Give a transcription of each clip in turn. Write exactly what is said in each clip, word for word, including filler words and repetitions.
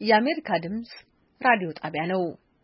የአሜሪካ ድምጽ ራዲዮ ጣቢያ ነው።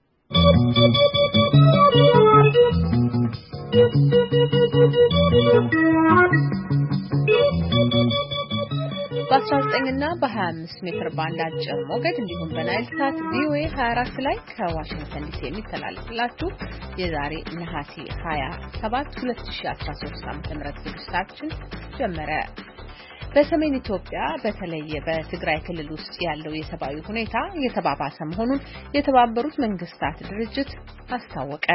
በአስራ ዘጠኝ እና በሀያ አምስት ሜትር ባንድ አጭር ሞገድ እንዲሁም በናይል ሳት ቪኦኤ ሀያ አራት ላይ ከዋሽንግተን ዲሲ የሚተላለፍላችሁ የዛሬ ነሐሴ ሀያ ሰባት ሁለት ሺህ አስራ ሶስት ዓ.ም ዝግጅታችን ጀመረ። በሰሜን ኢትዮጵያ በተለይ በትግራይ ክልል ውስጥ ያለው የሰብአዊ ሁኔታ የተባባሰ መሆኑን የተባበሩት መንግስታት ድርጅት አስታወቀ።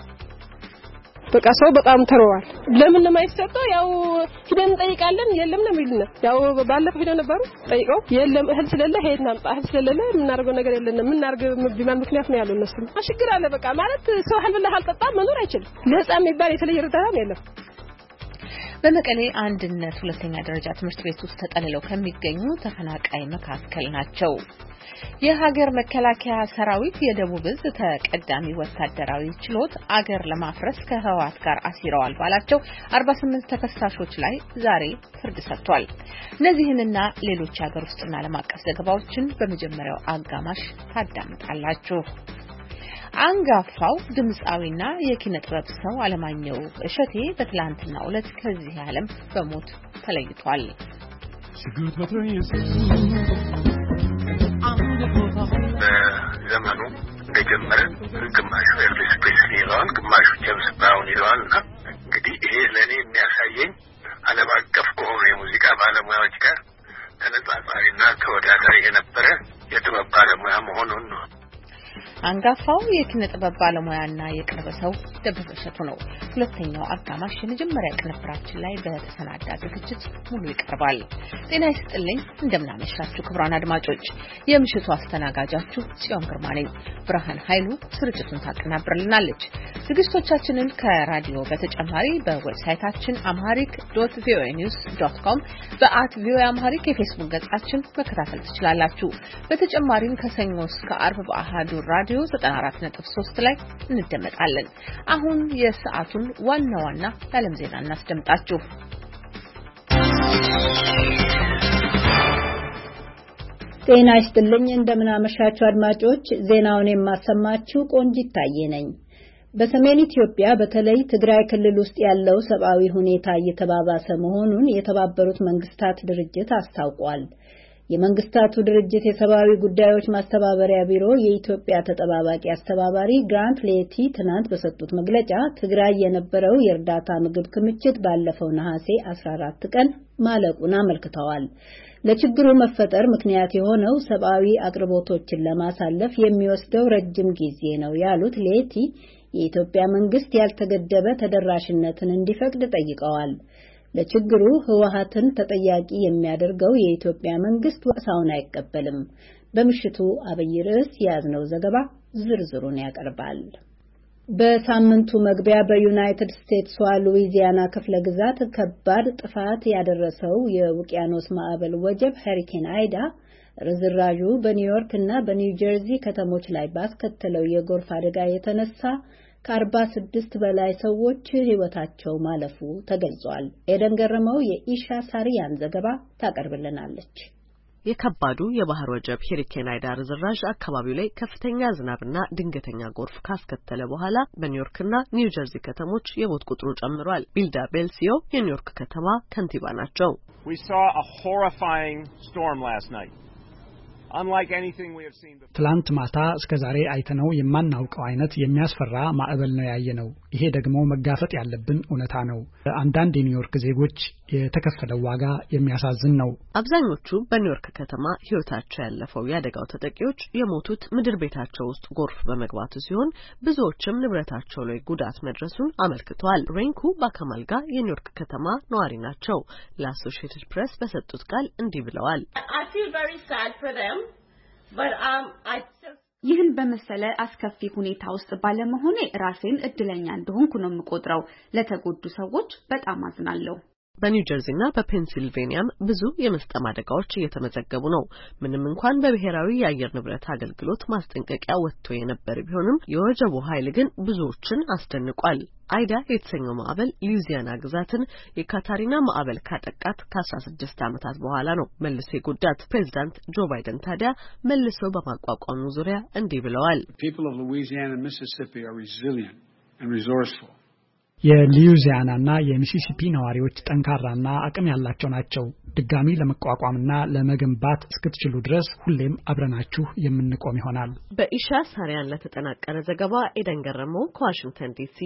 በቃ ሰው በጣም ተሯል። ለምን ነው የማይሰጠው? ያው ሂደን እንጠይቃለን የለም ነው የሚሉና ያው ባለፈው ሄደው ነበሩ ጠይቀው የለም እህል ስለሌለ ሄድን አምጣ እህል ስለሌለ የምናደርገው ነገር የለንም ምን እናርግ ቢማን ምክንያት ነው ያለው እነሱ አሽግር አለ በቃ ማለት ሰው እህል ብለህ አልጠጣ መኖር አይችልም። ለህፃን የሚባል የተለየ እርዳታ የለም። በመቀሌ አንድነት ሁለተኛ ደረጃ ትምህርት ቤት ውስጥ ተጠልለው ከሚገኙ ተፈናቃይ መካከል ናቸው። የሀገር መከላከያ ሰራዊት የደቡብ ዕዝ ተቀዳሚ ወታደራዊ ችሎት አገር ለማፍረስ ከህወሓት ጋር አሲረዋል ባላቸው አርባ ስምንት ተከሳሾች ላይ ዛሬ ፍርድ ሰጥቷል። እነዚህንና ሌሎች ሀገር ውስጥና ዓለም አቀፍ ዘገባዎችን በመጀመሪያው አጋማሽ ታዳምጣላችሁ። አንጋፋው ድምጻዊና የኪነ ጥበብ ሰው አለማየሁ እሸቴ በትላንትናው ዕለት ከዚህ ዓለም በሞት ተለይቷል። በዘመኑ እንደጀመረ ግማሹ ኤልቪስ ፕሬስሊ ይለዋል፣ ግማሹ ጄምስ ብራውን ይለዋል። እና እንግዲህ ይሄ ለእኔ የሚያሳየኝ ዓለም አቀፍ ከሆኑ የሙዚቃ ባለሙያዎች ጋር ተነጻጻሪና ተወዳዳሪ የነበረ የጥበብ ባለሙያ መሆኑን ነው። አንጋፋው የኪነ ጥበብ ባለሙያና የቅርብ ሰው ደበበ እሸቱ ነው። ሁለተኛው አጋማሽ የመጀመሪያ ቅንብራችን ላይ በተሰናዳ ዝግጅት ሙሉ ይቀርባል። ጤና ይስጥልኝ፣ እንደምናመሻችሁ ክቡራን አድማጮች። የምሽቱ አስተናጋጃችሁ ጽዮን ግርማ ነኝ። ብርሃን ኃይሉ ስርጭቱን ታቀናብርልናለች። ዝግጅቶቻችንን ከራዲዮ በተጨማሪ በዌብሳይታችን amharic ዶት ቪኦኤ ኒውስ ዶት ኮም በአት ቪኦኤ amharic የፌስቡክ ገጻችን መከታተል ትችላላችሁ። በተጨማሪም ከሰኞ እስከ ዓርብ በአሃዱ ራዲዮ ዘጠና አራት ነጥብ ሶስት ላይ እንደመጣለን። አሁን የሰዓቱን ዋና ዋና የዓለም ዜና እናስደምጣችሁ። ጤና ይስጥልኝ፣ እንደምን አመሻችሁ አድማጮች። ዜናውን የማሰማችሁ ቆንጂት ታዬ ነኝ። በሰሜን ኢትዮጵያ በተለይ ትግራይ ክልል ውስጥ ያለው ሰብአዊ ሁኔታ እየተባባሰ መሆኑን የተባበሩት መንግስታት ድርጅት አስታውቋል። የመንግስታቱ ድርጅት የሰብአዊ ጉዳዮች ማስተባበሪያ ቢሮ የኢትዮጵያ ተጠባባቂ አስተባባሪ ግራንት ሌቲ ትናንት በሰጡት መግለጫ ትግራይ የነበረው የእርዳታ ምግብ ክምችት ባለፈው ነሐሴ አስራ አራት ቀን ማለቁን አመልክተዋል። ለችግሩ መፈጠር ምክንያት የሆነው ሰብአዊ አቅርቦቶችን ለማሳለፍ የሚወስደው ረጅም ጊዜ ነው ያሉት ሌቲ የኢትዮጵያ መንግስት ያልተገደበ ተደራሽነትን እንዲፈቅድ ጠይቀዋል። ለችግሩ ህወሓትን ተጠያቂ የሚያደርገው የኢትዮጵያ መንግስት ወቀሳውን አይቀበልም። በምሽቱ አብይ ርዕስ ያዝነው ዘገባ ዝርዝሩን ያቀርባል። በሳምንቱ መግቢያ በዩናይትድ ስቴትስ ሉዊዚያና ክፍለ ግዛት ከባድ ጥፋት ያደረሰው የውቅያኖስ ማዕበል ወጀብ ሃሪኬን አይዳ ርዝራዡ በኒውዮርክ እና በኒው ጀርዚ ከተሞች ላይ ባስከተለው የጎርፍ አደጋ የተነሳ ከአርባ ስድስት በላይ ሰዎች ህይወታቸው ማለፉ ተገልጿል። ኤደን ገረመው የኢሻ ሳሪያን ዘገባ ታቀርብልናለች። የከባዱ የባህር ወጀብ ሃሪኬን አይዳ ርዝራዥ አካባቢው ላይ ከፍተኛ ዝናብና ድንገተኛ ጎርፍ ካስከተለ በኋላ በኒውዮርክና ኒው ጀርዚ ከተሞች የሞት ቁጥሩ ጨምሯል። ቢልዳ ቤልሲዮ የኒውዮርክ ከተማ ከንቲባ ናቸው። We saw a horrifying storm last night. ትላንት ማታ እስከዛሬ አይተነው የማናውቀው አይነት የሚያስፈራ ማዕበል ነው ያየነው። ይሄ ደግሞ መጋፈጥ ያለብን እውነታ ነው። አንዳንድ የኒውዮርክ ዜጎች የተከፈለው ዋጋ የሚያሳዝን ነው። አብዛኞቹ በኒውዮርክ ከተማ ህይወታቸው ያለፈው ያደጋው ተጠቂዎች የሞቱት ምድር ቤታቸው ውስጥ ጎርፍ በመግባቱ ሲሆን ብዙዎችም ንብረታቸው ላይ ጉዳት መድረሱን አመልክተዋል። ሬንኩ ባካማልጋ የኒውዮርክ ከተማ ነዋሪ ናቸው። ለአሶሺየትድ ፕሬስ በሰጡት ቃል እንዲህ ብለዋል። But um I ይህን በመሰለ አስከፊ ሁኔታ ውስጥ ባለመሆኔ ራሴን እድለኛ እንደሆንኩ ነው የምቆጥረው። ለተጎዱ ሰዎች በጣም አዝናለሁ። በኒው ጀርሲና በፔንሲልቬኒያም ብዙ የመስጠም አደጋዎች እየተመዘገቡ ነው። ምንም እንኳን በብሔራዊ የአየር ንብረት አገልግሎት ማስጠንቀቂያ ወጥቶ የነበረ ቢሆንም የወጀቡ ኃይል ግን ብዙዎችን አስደንቋል። አይዳ የተሰኘው ማዕበል ሉዊዚያና ግዛትን የካታሪና ማዕበል ካጠቃት ከአስራ ስድስት ዓመታት በኋላ ነው መልሶ የጎዳት። ፕሬዝዳንት ጆ ባይደን ታዲያ መልሰው በማቋቋሙ ዙሪያ እንዲህ ብለዋል። የሉዊዚያናና የሚሲሲፒ ነዋሪዎች ጠንካራና አቅም ያላቸው ናቸው። ድጋሚ ለመቋቋምና ለመገንባት እስክትችሉ ድረስ ሁሌም አብረናችሁ የምንቆም ይሆናል። በኢሻ ሳሪያን ለተጠናቀረ ዘገባ ኤደን ገረመው ከዋሽንግተን ዲሲ።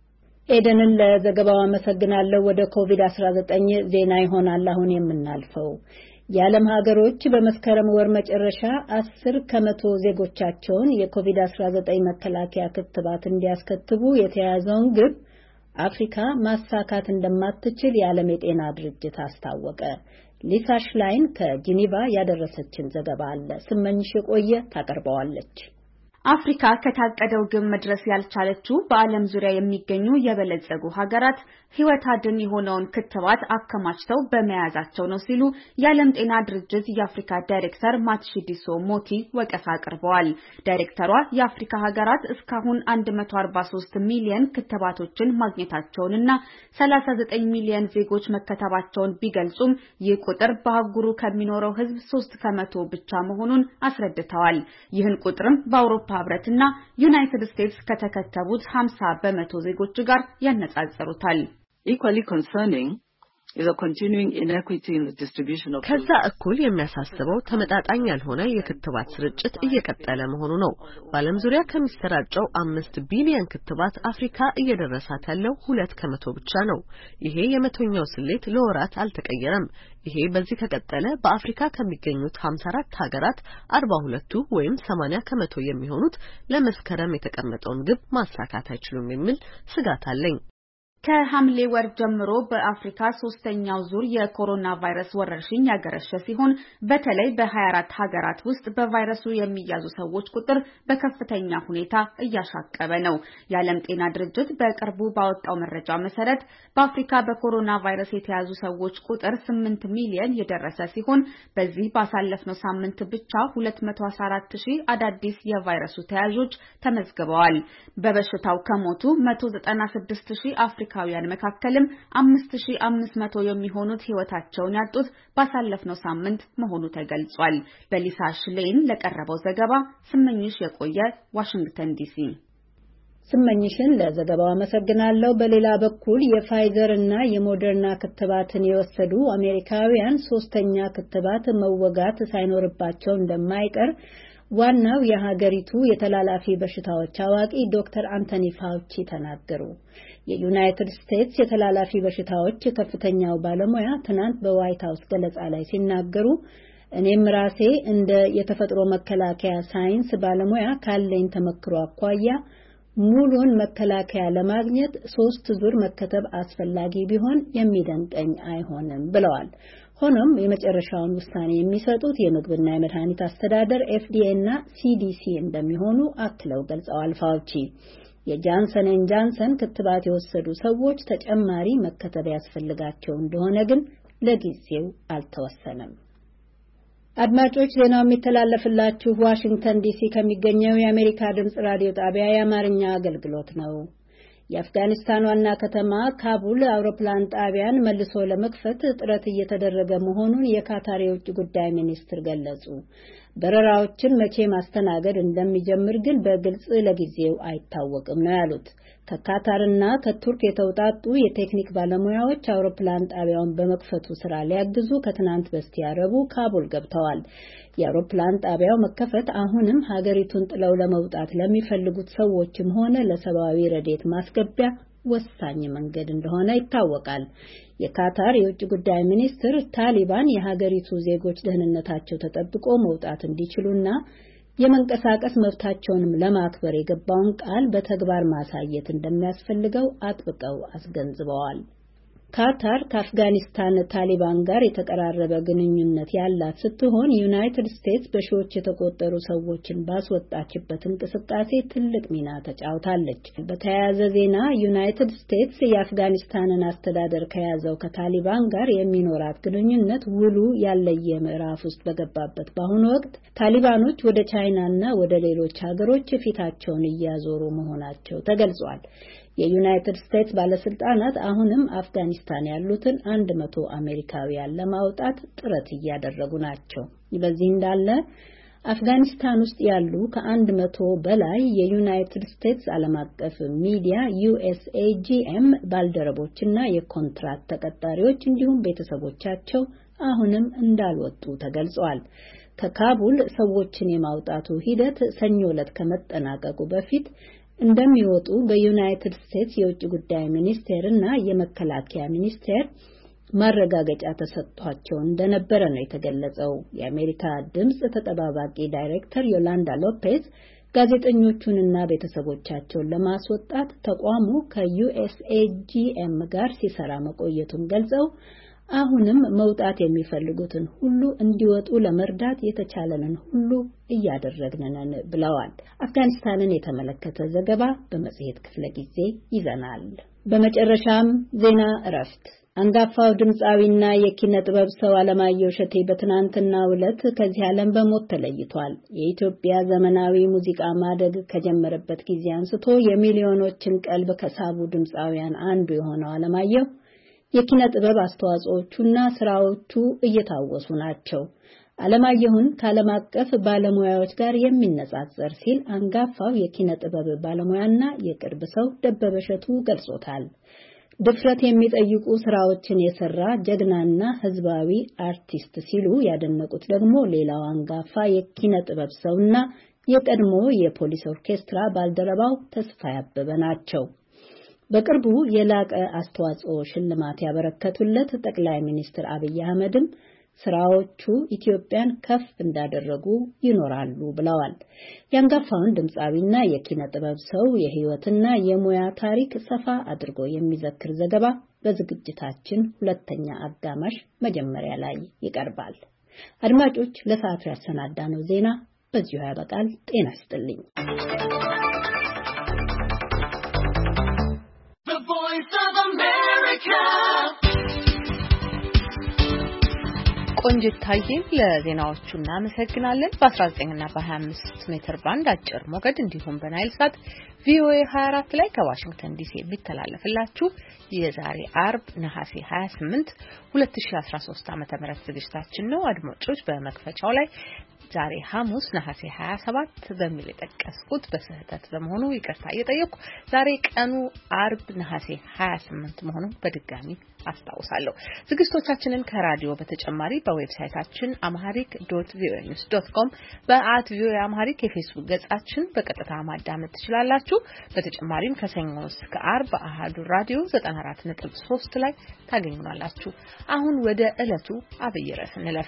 ኤደንን ለዘገባው አመሰግናለሁ። ወደ ኮቪድ አስራ ዘጠኝ ዜና ይሆናል አሁን የምናልፈው። የዓለም ሀገሮች በመስከረም ወር መጨረሻ አስር ከመቶ ዜጎቻቸውን የኮቪድ አስራ ዘጠኝ መከላከያ ክትባት እንዲያስከትቡ የተያዘውን ግብ አፍሪካ ማሳካት እንደማትችል የዓለም የጤና ድርጅት አስታወቀ። ሊሳ ሽላይን ከጂኒቫ ያደረሰችን ዘገባ አለ። ስመኝሽ የቆየ ታቀርበዋለች። አፍሪካ ከታቀደው ግብ መድረስ ያልቻለችው በዓለም ዙሪያ የሚገኙ የበለጸጉ ሀገራት ሕይወት አድን የሆነውን ክትባት አከማችተው በመያዛቸው ነው ሲሉ የዓለም ጤና ድርጅት የአፍሪካ ዳይሬክተር ማትሺዲሶ ሞቲ ወቀሳ አቅርበዋል። ዳይሬክተሯ የአፍሪካ ሀገራት እስካሁን አንድ መቶ አርባ ሶስት ሚሊዮን ክትባቶችን ማግኘታቸውንና ሰላሳ ዘጠኝ ሚሊዮን ዜጎች መከተባቸውን ቢገልጹም ይህ ቁጥር በአህጉሩ ከሚኖረው ሕዝብ ሶስት ከመቶ ብቻ መሆኑን አስረድተዋል። ይህን ቁጥርም በአውሮፓ ህብረትና ዩናይትድ ስቴትስ ከተከተቡት ሀምሳ በመቶ ዜጎች ጋር ያነጻጽሩታል። Equally concerning is a continuing inequity in the distribution of ከዛ እኩል የሚያሳስበው ተመጣጣኝ ያልሆነ የክትባት ስርጭት እየቀጠለ መሆኑ ነው። በዓለም ዙሪያ ከሚሰራጨው አምስት ቢሊዮን ክትባት አፍሪካ እየደረሳት ያለው ሁለት ከመቶ ብቻ ነው። ይሄ የመቶኛው ስሌት ለወራት አልተቀየረም። ይሄ በዚህ ከቀጠለ በአፍሪካ ከሚገኙት ሀምሳ አራት ሀገራት አርባ ሁለቱ ወይም ሰማንያ ከመቶ የሚሆኑት ለመስከረም የተቀመጠውን ግብ ማሳካት አይችሉም የሚል ስጋት አለኝ። ከሐምሌ ወር ጀምሮ በአፍሪካ ሶስተኛው ዙር የኮሮና ቫይረስ ወረርሽኝ ያገረሸ ሲሆን በተለይ በሀያ አራት ሀገራት ውስጥ በቫይረሱ የሚያዙ ሰዎች ቁጥር በከፍተኛ ሁኔታ እያሻቀበ ነው። የዓለም ጤና ድርጅት በቅርቡ ባወጣው መረጃ መሰረት በአፍሪካ በኮሮና ቫይረስ የተያዙ ሰዎች ቁጥር ስምንት ሚሊዮን የደረሰ ሲሆን በዚህ ባሳለፍነው ሳምንት ብቻ ሁለት መቶ አስራ አራት ሺህ አዳዲስ የቫይረሱ ተያዦች ተመዝግበዋል። በበሽታው ከሞቱ መቶ ዘጠና ስድስት ሺህ አፍሪካ ካውያን መካከልም አምስት ሺህ አምስት መቶ የሚሆኑት ህይወታቸውን ያጡት ባሳለፍነው ሳምንት መሆኑ ተገልጿል። በሊሳ ሽሌን ለቀረበው ዘገባ ስመኝሽ የቆየ ዋሽንግተን ዲሲ። ስመኝሽን ለዘገባው አመሰግናለሁ። በሌላ በኩል የፋይዘር እና የሞደርና ክትባትን የወሰዱ አሜሪካውያን ሶስተኛ ክትባት መወጋት ሳይኖርባቸው እንደማይቀር ዋናው የሀገሪቱ የተላላፊ በሽታዎች አዋቂ ዶክተር አንቶኒ ፋውቺ ተናገሩ። የዩናይትድ ስቴትስ የተላላፊ በሽታዎች ከፍተኛው ባለሙያ ትናንት በዋይት ሃውስ ገለጻ ላይ ሲናገሩ እኔም ራሴ እንደ የተፈጥሮ መከላከያ ሳይንስ ባለሙያ ካለኝ ተመክሮ አኳያ ሙሉን መከላከያ ለማግኘት ሶስት ዙር መከተብ አስፈላጊ ቢሆን የሚደንቀኝ አይሆንም ብለዋል። ሆኖም የመጨረሻውን ውሳኔ የሚሰጡት የምግብና የመድኃኒት አስተዳደር ኤፍ ዲ ኤ እና ሲ ዲ ሲ እንደሚሆኑ አክለው ገልጸዋል። ፋውቺ የጃንሰን ኤንድ ጃንሰን ክትባት የወሰዱ ሰዎች ተጨማሪ መከተብ ያስፈልጋቸው እንደሆነ ግን ለጊዜው አልተወሰነም። አድማጮች ዜናው የሚተላለፍላችሁ ዋሽንግተን ዲሲ ከሚገኘው የአሜሪካ ድምጽ ራዲዮ ጣቢያ የአማርኛ አገልግሎት ነው። የአፍጋኒስታን ዋና ከተማ ካቡል አውሮፕላን ጣቢያን መልሶ ለመክፈት ጥረት እየተደረገ መሆኑን የካታር የውጭ ጉዳይ ሚኒስትር ገለጹ። በረራዎችን መቼ ማስተናገድ እንደሚጀምር ግን በግልጽ ለጊዜው አይታወቅም ነው ያሉት። ከካታርና ከቱርክ የተውጣጡ የቴክኒክ ባለሙያዎች አውሮፕላን ጣቢያውን በመክፈቱ ስራ ሊያግዙ ከትናንት በስቲያ ረቡዕ ካቡል ገብተዋል። የአውሮፕላን ጣቢያው መከፈት አሁንም ሀገሪቱን ጥለው ለመውጣት ለሚፈልጉት ሰዎችም ሆነ ለሰብአዊ ረድኤት ማስገቢያ ወሳኝ መንገድ እንደሆነ ይታወቃል። የካታር የውጭ ጉዳይ ሚኒስትር ታሊባን የሀገሪቱ ዜጎች ደህንነታቸው ተጠብቆ መውጣት እንዲችሉና የመንቀሳቀስ መብታቸውንም ለማክበር የገባውን ቃል በተግባር ማሳየት እንደሚያስፈልገው አጥብቀው አስገንዝበዋል። ካታር ከአፍጋኒስታን ታሊባን ጋር የተቀራረበ ግንኙነት ያላት ስትሆን ዩናይትድ ስቴትስ በሺዎች የተቆጠሩ ሰዎችን ባስወጣችበት እንቅስቃሴ ትልቅ ሚና ተጫውታለች። በተያያዘ ዜና ዩናይትድ ስቴትስ የአፍጋኒስታንን አስተዳደር ከያዘው ከታሊባን ጋር የሚኖራት ግንኙነት ውሉ ያለየ ምዕራፍ ውስጥ በገባበት በአሁኑ ወቅት ታሊባኖች ወደ ቻይናና ወደ ሌሎች ሀገሮች ፊታቸውን እያዞሩ መሆናቸው ተገልጿል። የዩናይትድ ስቴትስ ባለስልጣናት አሁንም አፍጋኒስታን ያሉትን አንድ መቶ አሜሪካውያን ለማውጣት ጥረት እያደረጉ ናቸው። በዚህ እንዳለ አፍጋኒስታን ውስጥ ያሉ ከአንድ መቶ በላይ የዩናይትድ ስቴትስ ዓለም አቀፍ ሚዲያ ዩኤስኤጂኤም ባልደረቦችና የኮንትራት ተቀጣሪዎች እንዲሁም ቤተሰቦቻቸው አሁንም እንዳልወጡ ተገልጿል። ከካቡል ሰዎችን የማውጣቱ ሂደት ሰኞ ዕለት ከመጠናቀቁ በፊት እንደሚወጡ በዩናይትድ ስቴትስ የውጭ ጉዳይ ሚኒስቴር እና የመከላከያ ሚኒስቴር ማረጋገጫ ተሰጥቷቸው እንደነበረ ነው የተገለጸው። የአሜሪካ ድምጽ ተጠባባቂ ዳይሬክተር ዮላንዳ ሎፔዝ ጋዜጠኞቹንና ቤተሰቦቻቸውን ለማስወጣት ተቋሙ ከዩኤስኤጂኤም ጋር ሲሰራ መቆየቱን ገልጸው አሁንም መውጣት የሚፈልጉትን ሁሉ እንዲወጡ ለመርዳት የተቻለንን ሁሉ እያደረግን ነን ብለዋል። አፍጋኒስታንን የተመለከተ ዘገባ በመጽሔት ክፍለ ጊዜ ይዘናል። በመጨረሻም ዜና እረፍት። አንጋፋው ድምጻዊና የኪነ ጥበብ ሰው አለማየሁ እሸቴ በትናንትናው ዕለት ከዚህ ዓለም በሞት ተለይቷል። የኢትዮጵያ ዘመናዊ ሙዚቃ ማደግ ከጀመረበት ጊዜ አንስቶ የሚሊዮኖችን ቀልብ ከሳቡ ድምጻውያን አንዱ የሆነው አለማየሁ የኪነ ጥበብ አስተዋጽኦቹና ስራዎቹ እየታወሱ ናቸው። አለማየሁን ከዓለም አቀፍ ባለሙያዎች ጋር የሚነጻጸር ሲል አንጋፋው የኪነ ጥበብ ባለሙያና የቅርብ ሰው ደበበ እሸቱ ገልጾታል። ድፍረት የሚጠይቁ ስራዎችን የሰራ ጀግናና ህዝባዊ አርቲስት ሲሉ ያደነቁት ደግሞ ሌላው አንጋፋ የኪነ ጥበብ ሰውና የቀድሞ የፖሊስ ኦርኬስትራ ባልደረባው ተስፋዬ አበበ ናቸው። በቅርቡ የላቀ አስተዋጽኦ ሽልማት ያበረከቱለት ጠቅላይ ሚኒስትር አብይ አህመድም ስራዎቹ ኢትዮጵያን ከፍ እንዳደረጉ ይኖራሉ ብለዋል። የአንጋፋውን ድምጻዊና የኪነ ጥበብ ሰው የህይወትና የሙያ ታሪክ ሰፋ አድርጎ የሚዘክር ዘገባ በዝግጅታችን ሁለተኛ አጋማሽ መጀመሪያ ላይ ይቀርባል። አድማጮች፣ ለሰዓቱ ያሰናዳነው ዜና በዚሁ ያበቃል። ጤና ይስጥልኝ። ቆንጂት ታዬን ለዜናዎቹ እናመሰግናለን። በ19 እና በ25 ሜትር ባንድ አጭር ሞገድ እንዲሁም በናይል ሳት ቪኦኤ ሃያ አራት ላይ ከዋሽንግተን ዲሲ የሚተላለፍላችሁ የዛሬ አርብ ነሐሴ ሃያ ስምንት ሁለት ሺህ አስራ ሶስት ዓመተ ምህረት ዝግጅታችን ነው። አድማጮች፣ በመክፈቻው ላይ ዛሬ ሐሙስ ነሐሴ ሃያ ሰባት በሚል የጠቀስኩት በስህተት በመሆኑ ይቅርታ እየጠየቅኩ ዛሬ ቀኑ አርብ ነሐሴ ሃያ ስምንት መሆኑን በድጋሚ አስታውሳለሁ። ዝግጅቶቻችንን ከራዲዮ በተጨማሪ በዌብሳይታችን amharic dot voa news dot com በአት ቪኦኤ አምሃሪክ የፌስቡክ ገጻችን በቀጥታ ማዳመጥ ትችላላችሁ። በተጨማሪም ከሰኞ እስከ አርብ አሃዱ ራዲዮ ዘጠና አራት ነጥብ ሶስት ላይ ታገኙናላችሁ። አሁን ወደ ዕለቱ አብይ ርዕስ እንለፍ።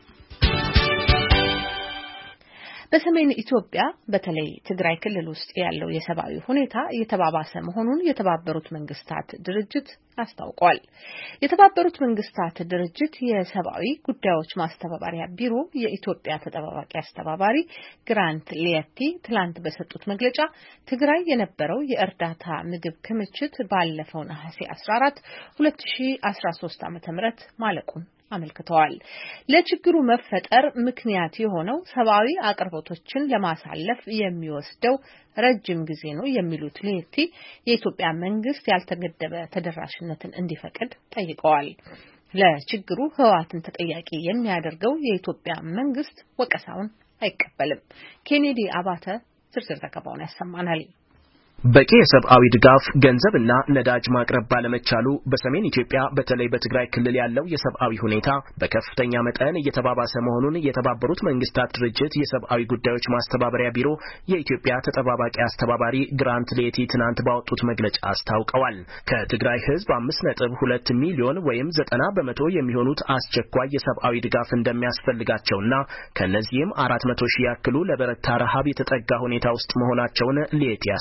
በሰሜን ኢትዮጵያ በተለይ ትግራይ ክልል ውስጥ ያለው የሰብአዊ ሁኔታ እየተባባሰ መሆኑን የተባበሩት መንግስታት ድርጅት አስታውቋል። የተባበሩት መንግስታት ድርጅት የሰብአዊ ጉዳዮች ማስተባበሪያ ቢሮ የኢትዮጵያ ተጠባባቂ አስተባባሪ ግራንት ሊየቲ ትላንት በሰጡት መግለጫ ትግራይ የነበረው የእርዳታ ምግብ ክምችት ባለፈው ነሐሴ አስራ አራት ሁለት ሺህ አስራ ሶስት ዓመተ ምህረት ማለቁን አመልክተዋል። ለችግሩ መፈጠር ምክንያት የሆነው ሰብአዊ አቅርቦቶችን ለማሳለፍ የሚወስደው ረጅም ጊዜ ነው የሚሉት ሊየቲ የኢትዮጵያ መንግስት ያልተገደበ ተደራሽነትን እንዲፈቅድ ጠይቀዋል። ለችግሩ ህወሓትን ተጠያቂ የሚያደርገው የኢትዮጵያ መንግስት ወቀሳውን አይቀበልም። ኬኔዲ አባተ ዝርዝር ዘገባውን ያሰማናል። በቂ የሰብአዊ ድጋፍ ገንዘብና ነዳጅ ማቅረብ ባለመቻሉ በሰሜን ኢትዮጵያ በተለይ በትግራይ ክልል ያለው የሰብአዊ ሁኔታ በከፍተኛ መጠን እየተባባሰ መሆኑን የተባበሩት መንግስታት ድርጅት የሰብአዊ ጉዳዮች ማስተባበሪያ ቢሮ የኢትዮጵያ ተጠባባቂ አስተባባሪ ግራንት ሊየቲ ትናንት ባወጡት መግለጫ አስታውቀዋል። ከትግራይ ህዝብ አምስት ነጥብ ሁለት ሚሊዮን ወይም ዘጠና በመቶ የሚሆኑት አስቸኳይ የሰብአዊ ድጋፍ እንደሚያስፈልጋቸውና ከነዚህም አራት መቶ ሺህ ያክሉ ለበረታ ረሃብ የተጠጋ ሁኔታ ውስጥ መሆናቸውን ሊየቲ አስታውሰዋል።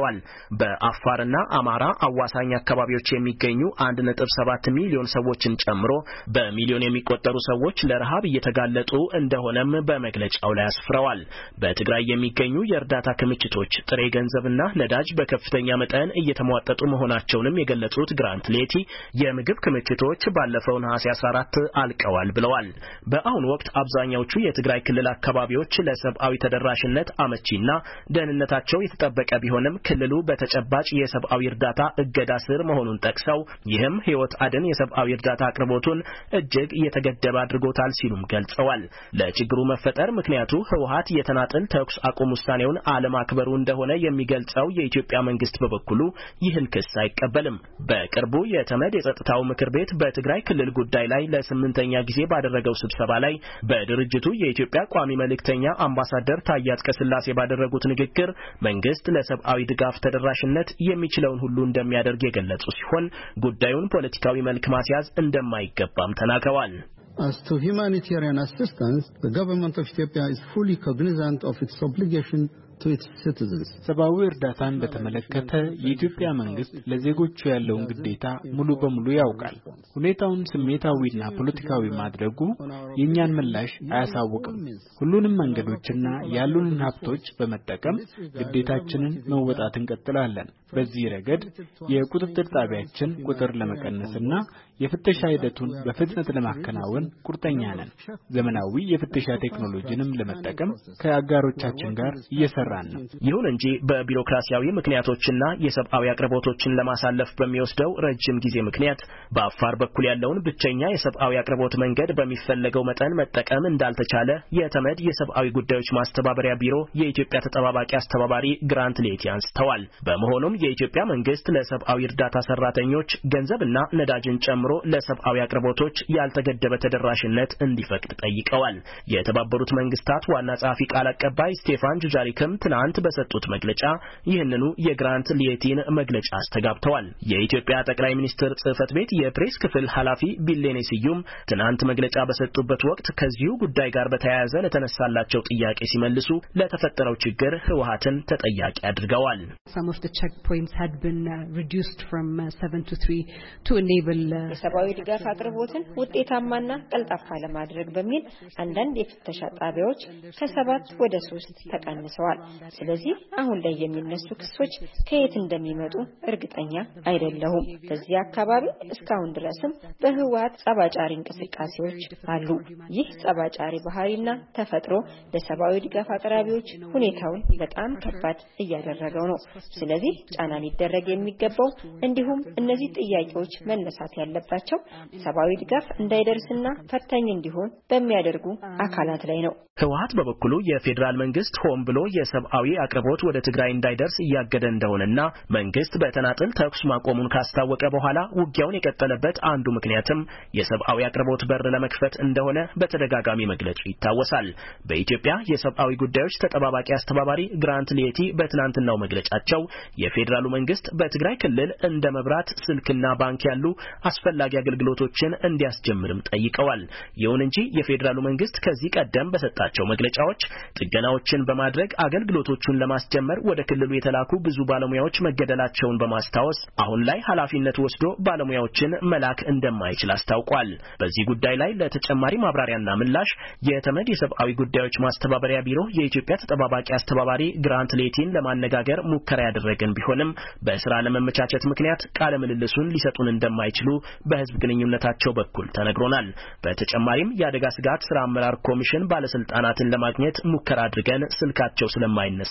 አስፍረዋል። በአፋርና አማራ አዋሳኝ አካባቢዎች የሚገኙ አንድ ነጥብ ሰባት ሚሊዮን ሰዎችን ጨምሮ በሚሊዮን የሚቆጠሩ ሰዎች ለረሃብ እየተጋለጡ እንደሆነም በመግለጫው ላይ አስፍረዋል። በትግራይ የሚገኙ የእርዳታ ክምችቶች ጥሬ ገንዘብና ነዳጅ በከፍተኛ መጠን እየተሟጠጡ መሆናቸውንም የገለጹት ግራንት ሌቲ የምግብ ክምችቶች ባለፈው ነሐሴ አስራ አራት አልቀዋል ብለዋል። በአሁኑ ወቅት አብዛኛዎቹ የትግራይ ክልል አካባቢዎች ለሰብአዊ ተደራሽነት አመቺና ደህንነታቸው የተጠበቀ ቢሆንም ክልሉ በተጨባጭ የሰብአዊ እርዳታ እገዳ ስር መሆኑን ጠቅሰው ይህም ህይወት አድን የሰብአዊ እርዳታ አቅርቦቱን እጅግ የተገደበ አድርጎታል ሲሉም ገልጸዋል። ለችግሩ መፈጠር ምክንያቱ ህወሓት የተናጠል ተኩስ አቁም ውሳኔውን አለማክበሩ እንደሆነ የሚገልጸው የኢትዮጵያ መንግስት በበኩሉ ይህን ክስ አይቀበልም። በቅርቡ የተመድ የጸጥታው ምክር ቤት በትግራይ ክልል ጉዳይ ላይ ለስምንተኛ ጊዜ ባደረገው ስብሰባ ላይ በድርጅቱ የኢትዮጵያ ቋሚ መልእክተኛ አምባሳደር ታዬ አጽቀሥላሴ ባደረጉት ንግግር መንግስት ለሰብአዊ ድጋፍ ተደራሽነት የሚችለውን ሁሉ እንደሚያደርግ የገለጹ ሲሆን ጉዳዩን ፖለቲካዊ መልክ ማስያዝ እንደማይገባም ተናግረዋል። As to humanitarian assistance, the government of Ethiopia is fully cognizant of its obligation to its citizens. ሰብአዊ እርዳታን በተመለከተ የኢትዮጵያ መንግስት ለዜጎቹ ያለውን ግዴታ ሙሉ በሙሉ ያውቃል። ሁኔታውን ስሜታዊና ፖለቲካዊ ማድረጉ የኛን ምላሽ አያሳውቅም። ሁሉንም መንገዶችና ያሉንን ሀብቶች በመጠቀም ግዴታችንን መወጣት እንቀጥላለን። በዚህ ረገድ የቁጥጥር ጣቢያችን ቁጥር ለመቀነስና የፍተሻ ሂደቱን በፍጥነት ለማከናወን ቁርጠኛ ነን። ዘመናዊ የፍተሻ ቴክኖሎጂንም ለመጠቀም ከአጋሮቻችን ጋር እየሰራን ነው። ይሁን እንጂ በቢሮክራሲያዊ ምክንያቶችና የሰብአዊ አቅርቦቶችን ለማሳለፍ በሚወስደው ረጅም ጊዜ ምክንያት በአፋር በኩል ያለውን ብቸኛ የሰብአዊ አቅርቦት መንገድ በሚፈለገው መጠን መጠቀም እንዳልተቻለ የተመድ የሰብአዊ ጉዳዮች ማስተባበሪያ ቢሮ የኢትዮጵያ ተጠባባቂ አስተባባሪ ግራንት ሌቲ አንስተዋል። በመሆኑም የኢትዮጵያ መንግስት ለሰብአዊ እርዳታ ሰራተኞች ገንዘብና ነዳጅን ጨምሮ ለሰብአዊ አቅርቦቶች ያልተገደበ ተደራሽነት እንዲፈቅድ ጠይቀዋል። የተባበሩት መንግስታት ዋና ጸሐፊ ቃል አቀባይ ስቴፋን ጁጃሪክም ትናንት በሰጡት መግለጫ ይህንኑ የግራንት ሌቲን መግለጫ አስተጋብተዋል። የኢትዮጵያ ጠቅላይ ሚኒስትር ጽህፈት ቤት የፕሬስ ክፍል ኃላፊ ቢሌኔ ስዩም ትናንት መግለጫ በሰጡበት ወቅት ከዚሁ ጉዳይ ጋር በተያያዘ ለተነሳላቸው ጥያቄ ሲመልሱ ለተፈጠረው ችግር ህወሓትን ተጠያቂ አድርገዋል። Some of the checkpoints had been uh, reduced from uh, seven to three to enable uh, የሰብአዊ ድጋፍ አቅርቦትን ውጤታማና ቀልጣፋ ለማድረግ በሚል አንዳንድ የፍተሻ ጣቢያዎች ከሰባት ወደ ሶስት ተቀንሰዋል። ስለዚህ አሁን ላይ የሚነሱ ክሶች ከየት እንደሚመጡ እርግጠኛ አይደለሁም። በዚህ አካባቢ እስካሁን ድረስም በህወሓት ጸባጫሪ እንቅስቃሴዎች አሉ። ይህ ጸባጫሪ ባህሪና ተፈጥሮ ለሰብአዊ ድጋፍ አቅራቢዎች ሁኔታውን በጣም ከባድ እያደረገው ነው። ስለዚህ ጫና ሊደረግ የሚገባው እንዲሁም እነዚህ ጥያቄዎች መነሳት ያለባቸው ሰብአዊ ድጋፍ እንዳይደርስና ፈታኝ እንዲሆን በሚያደርጉ አካላት ላይ ነው። ህወሓት በበኩሉ የፌዴራል መንግስት ሆን ብሎ የሰብአዊ አቅርቦት ወደ ትግራይ እንዳይደርስ እያገደ እንደሆነና መንግስት በተናጥል ተኩስ ማቆሙን ካስታወቀ በኋላ ውጊያውን የቀጠለበት አንዱ ምክንያትም የሰብአዊ አቅርቦት በር ለመክፈት እንደሆነ በተደጋጋሚ መግለጹ ይታወሳል። በኢትዮጵያ የሰብአዊ ጉዳዮች ተጠባባቂ አስተባባሪ ግራንት ሌቲ በትናንትናው መግለጫቸው የፌዴራሉ መንግስት በትግራይ ክልል እንደ መብራት፣ ስልክና ባንክ ያሉ አስፈላጊ አገልግሎቶችን እንዲያስጀምርም ጠይቀዋል። ይሁን እንጂ የፌዴራሉ መንግስት ከዚህ ቀደም በሰጣቸው መግለጫዎች ጥገናዎችን በማድረግ አገልግሎቶቹን ለማስጀመር ወደ ክልሉ የተላኩ ብዙ ባለሙያዎች መገደላቸውን በማስታወስ አሁን ላይ ኃላፊነት ወስዶ ባለሙያዎችን መላክ እንደማይችል አስታውቋል። በዚህ ጉዳይ ላይ ለተጨማሪ ማብራሪያና ምላሽ የተመድ የሰብአዊ ጉዳዮች ማስተባበሪያ ቢሮ የኢትዮጵያ ተጠባባቂ አስተባባሪ ግራንት ሌቲን ለማነጋገር ሙከራ ያደረገን ቢሆንም በስራ ለመመቻቸት ምክንያት ቃለ ምልልሱን ሊሰጡን እንደማይችሉ በህዝብ ግንኙነታቸው በኩል ተነግሮናል። በተጨማሪም የአደጋ ስጋት ስራ አመራር ኮሚሽን ባለስልጣናትን ለማግኘት ሙከራ አድርገን ስልካቸው ስለማይነሳ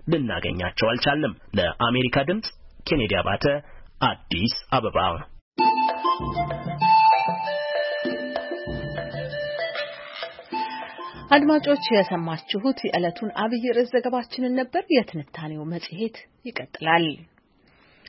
ልናገኛቸው አልቻልንም። ለአሜሪካ ድምጽ ኬኔዲ አባተ አዲስ አበባ። አድማጮች የሰማችሁት የዕለቱን አብይ ርዕስ ዘገባችንን ነበር። የትንታኔው መጽሔት ይቀጥላል።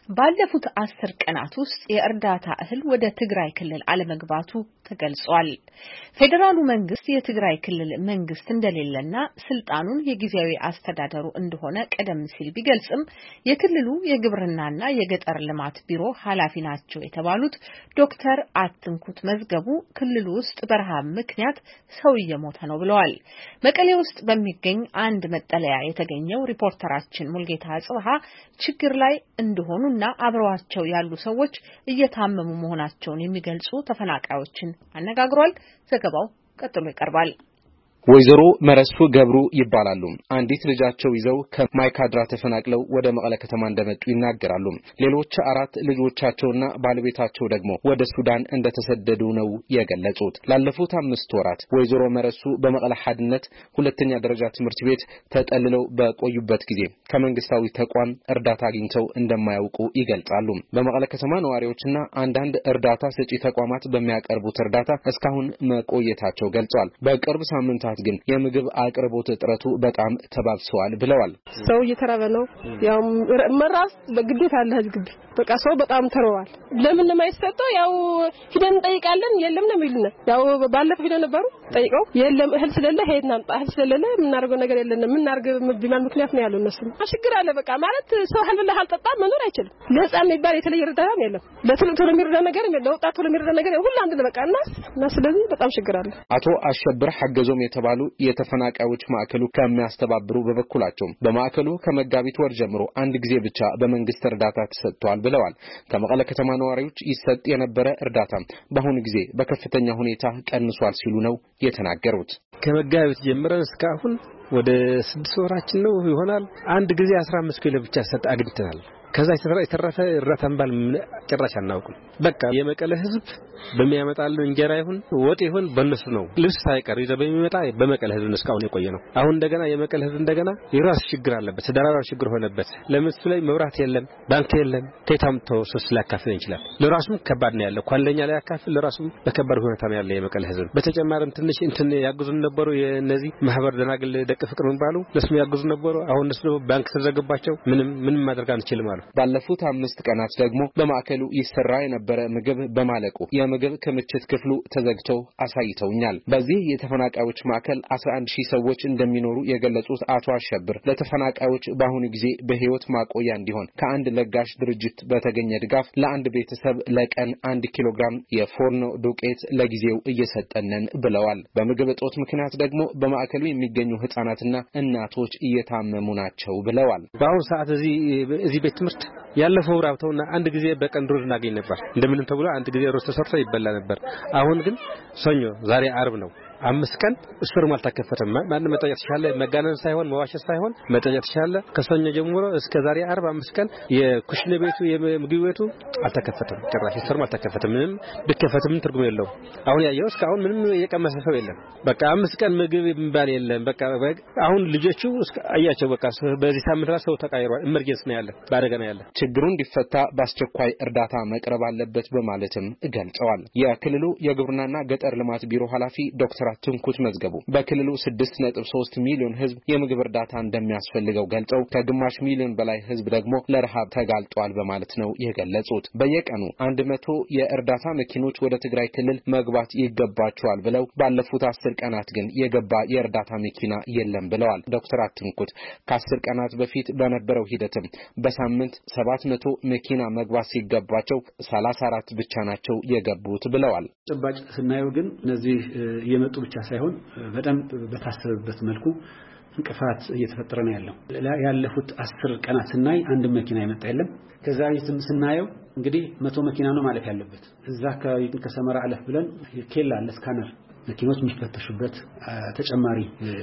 ባለፉት አስር ቀናት ውስጥ የእርዳታ እህል ወደ ትግራይ ክልል አለመግባቱ ተገልጿል። ፌዴራሉ መንግስት የትግራይ ክልል መንግስት እንደሌለና ስልጣኑን የጊዜያዊ አስተዳደሩ እንደሆነ ቀደም ሲል ቢገልጽም የክልሉ የግብርናና የገጠር ልማት ቢሮ ኃላፊ ናቸው የተባሉት ዶክተር አትንኩት መዝገቡ ክልሉ ውስጥ በረሃብ ምክንያት ሰው እየሞተ ነው ብለዋል። መቀሌ ውስጥ በሚገኝ አንድ መጠለያ የተገኘው ሪፖርተራችን ሙልጌታ አጽብሃ ችግር ላይ እንደሆኑና አብረዋቸው ያሉ ሰዎች እየታመሙ መሆናቸውን የሚገልጹ ተፈናቃዮችን አነጋግሯል። ዘገባው ቀጥሎ ይቀርባል። ወይዘሮ መረሱ ገብሩ ይባላሉ። አንዲት ልጃቸው ይዘው ከማይካድራ ተፈናቅለው ወደ መቀለ ከተማ እንደመጡ ይናገራሉ። ሌሎች አራት ልጆቻቸውና ባለቤታቸው ደግሞ ወደ ሱዳን እንደተሰደዱ ነው የገለጹት። ላለፉት አምስት ወራት ወይዘሮ መረሱ በመቀለ ሐድነት ሁለተኛ ደረጃ ትምህርት ቤት ተጠልለው በቆዩበት ጊዜ ከመንግስታዊ ተቋም እርዳታ አግኝተው እንደማያውቁ ይገልጻሉ። በመቀለ ከተማ ነዋሪዎችና አንዳንድ እርዳታ ሰጪ ተቋማት በሚያቀርቡት እርዳታ እስካሁን መቆየታቸው ገልጿል። በቅርብ ሳምንታት ግን የምግብ አቅርቦት እጥረቱ በጣም ተባብሷል ብለዋል። ሰው እየተራበ ነው። ያው መራስ በግዴታ አለ ህዝብ ግቢ በቃ ሰው በጣም ተረዋል። ለምን የማይሰጠው ያው ሂደን ጠይቃለን የለም ነው የሚሉና ያው ባለፈው ሂደን ነበሩ ጠይቀው የለም እህል ስለሌለ ሄድና አምጣ እህል ስለሌለ ምናርገው ነገር የለንም ምናርገ ቢማል ምክንያት ነው ያለው እነሱ አሽግር አለ በቃ ማለት ሰው እህል በላ አልጠጣ መኖር አይችልም። ለህፃን የሚባል የተለየ እርዳታ የለም። ለትልቅ ቶሎ የሚረዳ ነገር የለም። ለወጣት ቶሎ የሚረዳ ነገር ሁሉ አንድ ነው በቃና እና ስለዚህ በጣም ችግር አለ። አቶ አሸብር ሐገዞም ባሉ የተፈናቃዮች ማዕከሉ ከሚያስተባብሩ በበኩላቸው በማዕከሉ ከመጋቢት ወር ጀምሮ አንድ ጊዜ ብቻ በመንግስት እርዳታ ተሰጥቷል ብለዋል። ከመቀለ ከተማ ነዋሪዎች ይሰጥ የነበረ እርዳታ በአሁኑ ጊዜ በከፍተኛ ሁኔታ ቀንሷል ሲሉ ነው የተናገሩት። ከመጋቢት ጀምረን እስካሁን ወደ ስድስት ወራችን ነው ይሆናል። አንድ ጊዜ አስራ አምስት ኪሎ ብቻ ሰጥ አግኝተናል። ከዛ የተረፈ እርዳታ እንባል ጭራሽ አናውቅም። በቃ የመቀለ ህዝብ በሚያመጣልን እንጀራ ይሁን ወጥ ይሁን በእነሱ ነው። ልብስ ሳይቀር ይዘው በሚመጣ በመቀለ ህዝብ እስካሁን የቆየ ነው። አሁን እንደገና የመቀለ ህዝብ እንደገና የራስ ችግር አለበት። ተዳራራው ችግር ሆነበት። ለምሳሌ ላይ መብራት የለም፣ ባንክ የለም። ከታምቶ ሶስ ሊያካፍል ይችላል። ለራሱም ከባድ ነው ያለው። ኳለኛ ላይ ያካፍል ለራሱም በከባድ ሁኔታ ነው ያለው የመቀለ ህዝብ። በተጨማሪም ትንሽ እንትን ያግዙን ነበሩ የነዚህ ማህበር ደናግል ደቅ ፍቅር እንባሉ ለስሙ ያግዙ ነበሩ። አሁን እነሱ ባንክ ተዘገባቸው ምንም ምንም ማድረግ አንችልም አሉ። ባለፉት አምስት ቀናት ደግሞ በማዕከሉ ይሰራ የነበረ ምግብ በማለቁ የምግብ ክምችት ክፍሉ ተዘግተው አሳይተውኛል። በዚህ የተፈናቃዮች ማዕከል አስራ አንድ ሺህ ሰዎች እንደሚኖሩ የገለጹት አቶ አሸብር ለተፈናቃዮች በአሁኑ ጊዜ በህይወት ማቆያ እንዲሆን ከአንድ ለጋሽ ድርጅት በተገኘ ድጋፍ ለአንድ ቤተሰብ ለቀን አንድ ኪሎ ግራም የፎርኖ ዱቄት ለጊዜው እየሰጠነን ብለዋል። በምግብ እጦት ምክንያት ደግሞ በማዕከሉ የሚገኙ ህፃናትና እናቶች እየታመሙ ናቸው ብለዋል። በአሁኑ ሰዓት እዚህ እዚህ ቤት ትምህርት ያለፈው ራብተውና አንድ ጊዜ በቀን ሩዝ እናገኝ ነበር። እንደምንም ተብሎ አንድ ጊዜ ሩዝ ተሰርቶ ይበላ ነበር። አሁን ግን ሰኞ ዛሬ አርብ ነው። አምስት ቀን ሱፐር ማርኬት ተከፈተ። ማን መጠየቅ ይችላል? መጋነን ሳይሆን መዋሸት ሳይሆን መጠየቅ ይችላል። ከሰኞ ጀምሮ እስከ ዛሬ አርብ አምስት ቀን የኩሽነ ቤቱ የምግብ ቤቱ አልተከፈተም። ጭራሽ ሱፐር ማርኬት ተከፈተ። ምንም ቢከፈትም ትርጉም የለው። አሁን ያየው እስካሁን ምንም የቀመሰ ሰው የለም። በቃ አምስት ቀን ምግብ የሚባል የለም። በቃ አሁን ልጆቹ አያቸው በቃ በዚህ ሳምንት ራሱ ሰው ተቃይሯል። ኢመርጀንሲ ነው ያለ ባደጋ ነው ያለ። ችግሩ እንዲፈታ በአስቸኳይ እርዳታ መቅረብ አለበት በማለትም ገልጸዋል። የክልሉ የግብርናና ገጠር ልማት ቢሮ ኃላፊ ዶክተር ትንኩት መዝገቡ በክልሉ ስድስት ነጥብ ሶስት ሚሊዮን ህዝብ የምግብ እርዳታ እንደሚያስፈልገው ገልጸው ከግማሽ ሚሊዮን በላይ ህዝብ ደግሞ ለረሃብ ተጋልጧል በማለት ነው የገለጹት። በየቀኑ አንድ መቶ የእርዳታ መኪኖች ወደ ትግራይ ክልል መግባት ይገባቸዋል ብለው ባለፉት አስር ቀናት ግን የገባ የእርዳታ መኪና የለም ብለዋል። ዶክተር አትንኩት ከአስር ቀናት በፊት በነበረው ሂደትም በሳምንት ሰባት መቶ መኪና መግባት ሲገባቸው ሰላሳ አራት ብቻ ናቸው የገቡት ብለዋል። ጭባጭ ስናየው ግን እነዚህ የመጡ ብቻ ሳይሆን በጣም በታሰበበት መልኩ እንቅፋት እየተፈጠረ ነው ያለው። ያለፉት አስር ቀናት ስናይ አንድ መኪና የመጣ የለም። ከዛ ይስም ስናየው እንግዲህ መቶ መኪና ነው ማለት ያለበት። እዛ አካባቢ ከሰመራ አለፍ ብለን ኬላ አለ ስካነር መኪኖች የሚፈተሹበት ተጨማሪ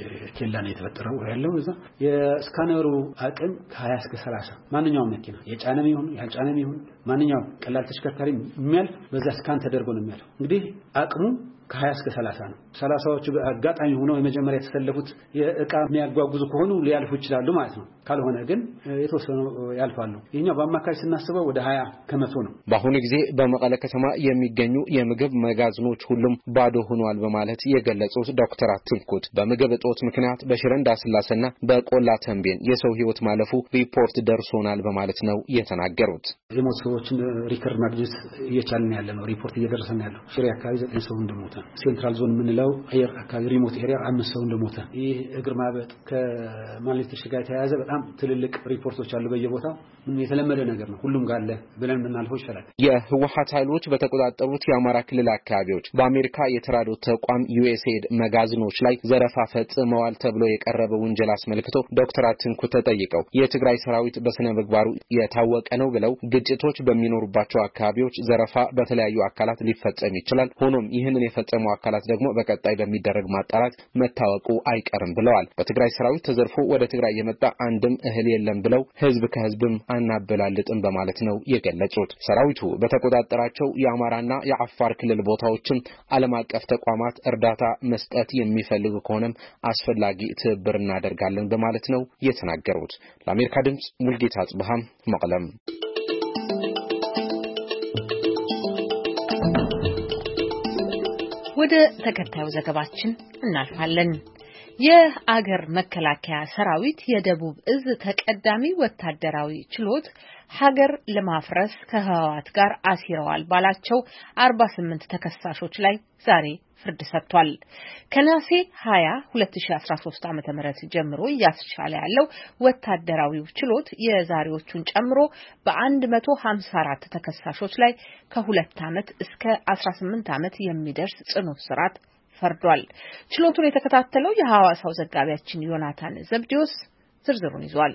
ኬላ ነው የተፈጠረው ያለው። እዛ የስካነሩ አቅም ከሀያ እስከ ሰላሳ ማንኛውም መኪና የጫነም ይሁን ያልጫነም ይሁን ማንኛውም ቀላል ተሽከርካሪ የሚያልፍ በዛ ስካን ተደርጎ ነው የሚያልፈው። እንግዲህ አቅሙ ከሀያ እስከ ሰላሳ ነው። ሰላሳዎቹ አጋጣሚ ሆነው የመጀመሪያ የተሰለፉት የእቃ የሚያጓጉዙ ከሆኑ ሊያልፉ ይችላሉ ማለት ነው። ካልሆነ ግን የተወሰኑ ያልፋሉ። ይሄኛው በአማካይ ስናስበው ወደ ሀያ ከመቶ ነው። በአሁኑ ጊዜ በመቀለ ከተማ የሚገኙ የምግብ መጋዘኖች ሁሉም ባዶ ሆነዋል በማለት የገለጹት ዶክተር አትንኩት በምግብ እጦት ምክንያት በሽረ እንዳስላሴና በቆላ ተንቤን የሰው ህይወት ማለፉ ሪፖርት ደርሶናል በማለት ነው የተናገሩት። የሞት ሰዎችን ሪከርድ ማግኘት እየቻልን ያለ ነው። ሪፖርት እየደረሰን ያለው ሽሬ አካባቢ ዘጠኝ ሰው እንደሞተ፣ ሴንትራል ዞን የምንለው አየር አካባቢ ሪሞት ኤሪያ አምስት ሰው እንደሞተ፣ ይህ እግር ማበጥ ከማልኒትሪሽን ጋር የተያያዘ በጣም ትልልቅ ሪፖርቶች አሉ በየቦታው። ምን የተለመደ ነገር ነው። ሁሉም ጋር አለ ብለን ምናልፈው ይችላል። የህወሓት ኃይሎች በተቆጣጠሩት የአማራ ክልል አካባቢዎች በአሜሪካ የተራድኦ ተቋም ዩኤስኤድ መጋዘኖች ላይ ዘረፋ ፈጽመዋል ተብሎ የቀረበ ወንጀል አስመልክቶ ዶክተር አትንኩት ተጠይቀው የትግራይ ሰራዊት በስነ ምግባሩ የታወቀ ነው ብለው ግጭቶች በሚኖሩባቸው አካባቢዎች ዘረፋ በተለያዩ አካላት ሊፈጸም ይችላል። ሆኖም ይህንን የፈጸሙ አካላት ደግሞ በቀጣይ በሚደረግ ማጣራት መታወቁ አይቀርም ብለዋል። በትግራይ ሰራዊት ተዘርፎ ወደ ትግራይ የመጣ አንድም እህል የለም ብለው ህዝብ ከህዝብም አናበላልጥም በማለት ነው የገለጹት። ሰራዊቱ በተቆጣጠራቸው የአማራና የአፋር ክልል ቦታዎችም ዓለም አቀፍ ተቋማት እርዳታ መስጠት የሚፈልጉ ከሆነም አስፈላጊ ትብብር እናደርጋለን በማለት ነው የተናገሩት። ለአሜሪካ ድምጽ ሙልጌታ ጽብሃም መቀለም። ወደ ተከታዩ ዘገባችን እናልፋለን። የአገር መከላከያ ሰራዊት የደቡብ እዝ ተቀዳሚ ወታደራዊ ችሎት ሀገር ለማፍረስ ከህወሓት ጋር አሲረዋል ባላቸው አርባ ስምንት ተከሳሾች ላይ ዛሬ ፍርድ ሰጥቷል። ከነሐሴ ሃያ ሁለት ሺህ አስራ ሶስት ዓመተ ምህረት ጀምሮ እያስቻለ ያለው ወታደራዊው ችሎት የዛሬዎቹን ጨምሮ በ154 ተከሳሾች ላይ ከሁለት ዓመት እስከ አስራ ስምንት ዓመት የሚደርስ ጽኑ እስራት ፈርዷል። ችሎቱን የተከታተለው የሐዋሳው ዘጋቢያችን ዮናታን ዘብዲዮስ ዝርዝሩን ይዟል።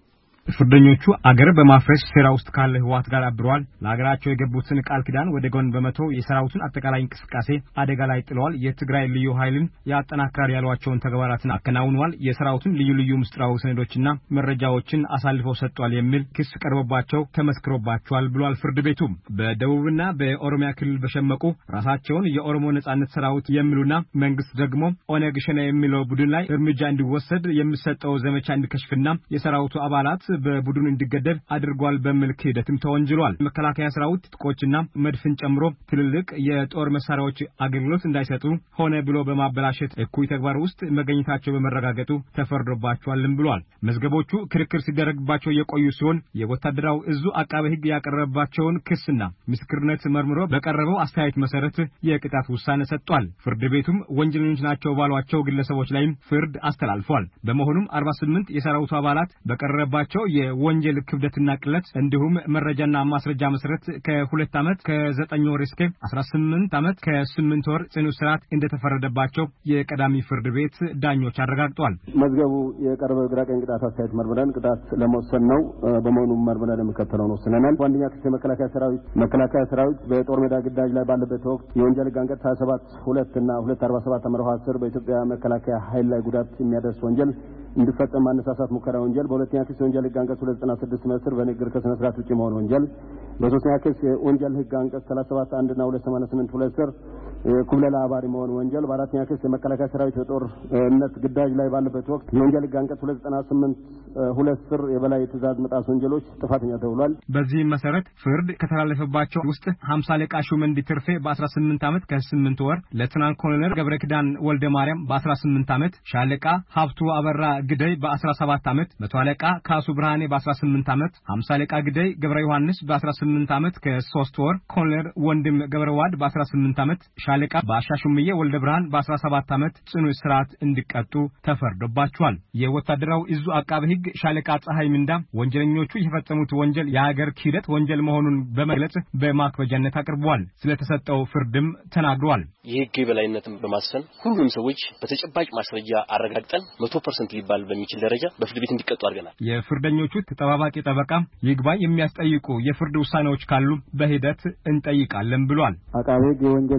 ፍርደኞቹ አገር በማፍረስ ሴራ ውስጥ ካለ ህወሓት ጋር አብረዋል፣ ለሀገራቸው የገቡትን ቃል ኪዳን ወደ ጎን በመተው የሰራዊቱን አጠቃላይ እንቅስቃሴ አደጋ ላይ ጥለዋል፣ የትግራይ ልዩ ኃይልን ያጠናክራል ያሏቸውን ተግባራትን አከናውነዋል፣ የሰራዊቱን ልዩ ልዩ ምስጢራዊ ሰነዶችና መረጃዎችን አሳልፈው ሰጥቷል የሚል ክስ ቀርቦባቸው ተመስክሮባቸዋል ብሏል ፍርድ ቤቱ። በደቡብና በኦሮሚያ ክልል በሸመቁ ራሳቸውን የኦሮሞ ነጻነት ሰራዊት የሚሉና መንግስት ደግሞ ኦነግ ሸኔ የሚለው ቡድን ላይ እርምጃ እንዲወሰድ የሚሰጠው ዘመቻ እንዲከሽፍና የሰራዊቱ አባላት በቡድን እንዲገደል አድርጓል በሚል ክህደትም ተወንጅሏል። መከላከያ ሰራዊት ጥቆችና መድፍን ጨምሮ ትልልቅ የጦር መሳሪያዎች አገልግሎት እንዳይሰጡ ሆነ ብሎ በማበላሸት እኩይ ተግባር ውስጥ መገኘታቸው በመረጋገጡ ተፈርዶባቸዋልም ብሏል። መዝገቦቹ ክርክር ሲደረግባቸው የቆዩ ሲሆን የወታደራዊ እዙ አቃቤ ሕግ ያቀረበባቸውን ክስና ምስክርነት መርምሮ በቀረበው አስተያየት መሰረት የቅጣት ውሳኔ ሰጥቷል። ፍርድ ቤቱም ወንጀለኞች ናቸው ባሏቸው ግለሰቦች ላይም ፍርድ አስተላልፏል። በመሆኑም አርባ ስምንት የሰራዊቱ አባላት በቀረበባቸው የወንጀል ክብደትና ቅለት እንዲሁም መረጃና ማስረጃ መሰረት ከሁለት ዓመት ከዘጠኝ ወር እስከ አስራ ስምንት ዓመት ከስምንት ወር ጽኑ እስራት እንደተፈረደባቸው የቀዳሚ ፍርድ ቤት ዳኞች አረጋግጠዋል። መዝገቡ የቀረበው ግራ ቀኝ ቅጣት አስተያየት መርምረን ቅጣት ለመወሰን ነው። በመሆኑም መርምረን የሚከተለው ነው ወስነናል። አንደኛ ክስ የመከላከያ ሰራዊት መከላከያ ሰራዊት በጦር ሜዳ ግዳጅ ላይ ባለበት ወቅት የወንጀል ሕግ አንቀጽ ሀያ ሰባት ሁለት እና ሁለት አርባ ሰባት አመርሖ አስር በኢትዮጵያ መከላከያ ኃይል ላይ ጉዳት የሚያደርስ ወንጀል እንዲፈጸም ማነሳሳት ሙከራ ወንጀል፣ በሁለተኛ ክስ የወንጀል ሕግ አንቀጽ ሁለት ዘጠና ስድስት መስር በንግግር ከስነ ስርዓት ውጪ መሆን ወንጀል፣ በሶስተኛ ክስ የወንጀል ሕግ አንቀጽ ሰላሳ ሰባት አንድ እና ሁለት ሰማንያ ስምንት ሁለት ስር ኩብለላ አባሪ መሆን ወንጀል፣ በአራተኛ ክስ የመከላከያ ሰራዊት በጦርነት ግዳጅ ላይ ባለበት ወቅት የወንጀል ሕግ አንቀጽ ሁለት ዘጠና ስምንት ሁለት ስር የበላይ ትእዛዝ መጣስ ወንጀሎች ጥፋተኛ ተብሏል። በዚህ መሰረት ፍርድ ከተላለፈባቸው ውስጥ ሀምሳ አለቃ ሹመንዲ ትርፌ በአስራ ስምንት ዓመት ከስምንት ወር፣ ሌተናንት ኮሎኔል ገብረ ኪዳን ወልደ ማርያም በአስራ ስምንት ዓመት፣ ሻለቃ ሀብቱ አበራ ግደይ በአስራ ሰባት ዓመት፣ መቶ አለቃ ካሱ ብርሃኔ በአስራ ስምንት ዓመት፣ ሀምሳ አለቃ ግደይ ገብረ ዮሐንስ በአስራ ስምንት ዓመት ከሶስት ወር፣ ኮሎኔል ወንድም ገብረዋድ በአስራ ስምንት ዓመት፣ ሻለቃ ባሻሹምዬ ወልደ ብርሃን በአስራ ሰባት ዓመት ጽኑ እስራት እንዲቀጡ ተፈርዶባቸዋል። የወታደራዊ እዙ አቃቤ ሕግ ሻለቃ ፀሐይ ምንዳ ወንጀለኞቹ የፈጸሙት ወንጀል የሀገር ክህደት ወንጀል መሆኑን በመግለጽ በማክበጃነት አቅርበዋል። ስለተሰጠው ፍርድም ተናግረዋል። የሕግ የበላይነትን በማስፈን ሁሉም ሰዎች በተጨባጭ ማስረጃ አረጋግጠን መቶ ፐርሰንት ሊባል በሚችል ደረጃ በፍርድ ቤት እንዲቀጡ አድርገናል። የፍርደኞቹ ተጠባባቂ ጠበቃ ይግባኝ የሚያስጠይቁ የፍርድ ውሳኔዎች ካሉ በሂደት እንጠይቃለን ብሏል። አቃቤ ሕግ የወንጀል ሕግ አንቀጽ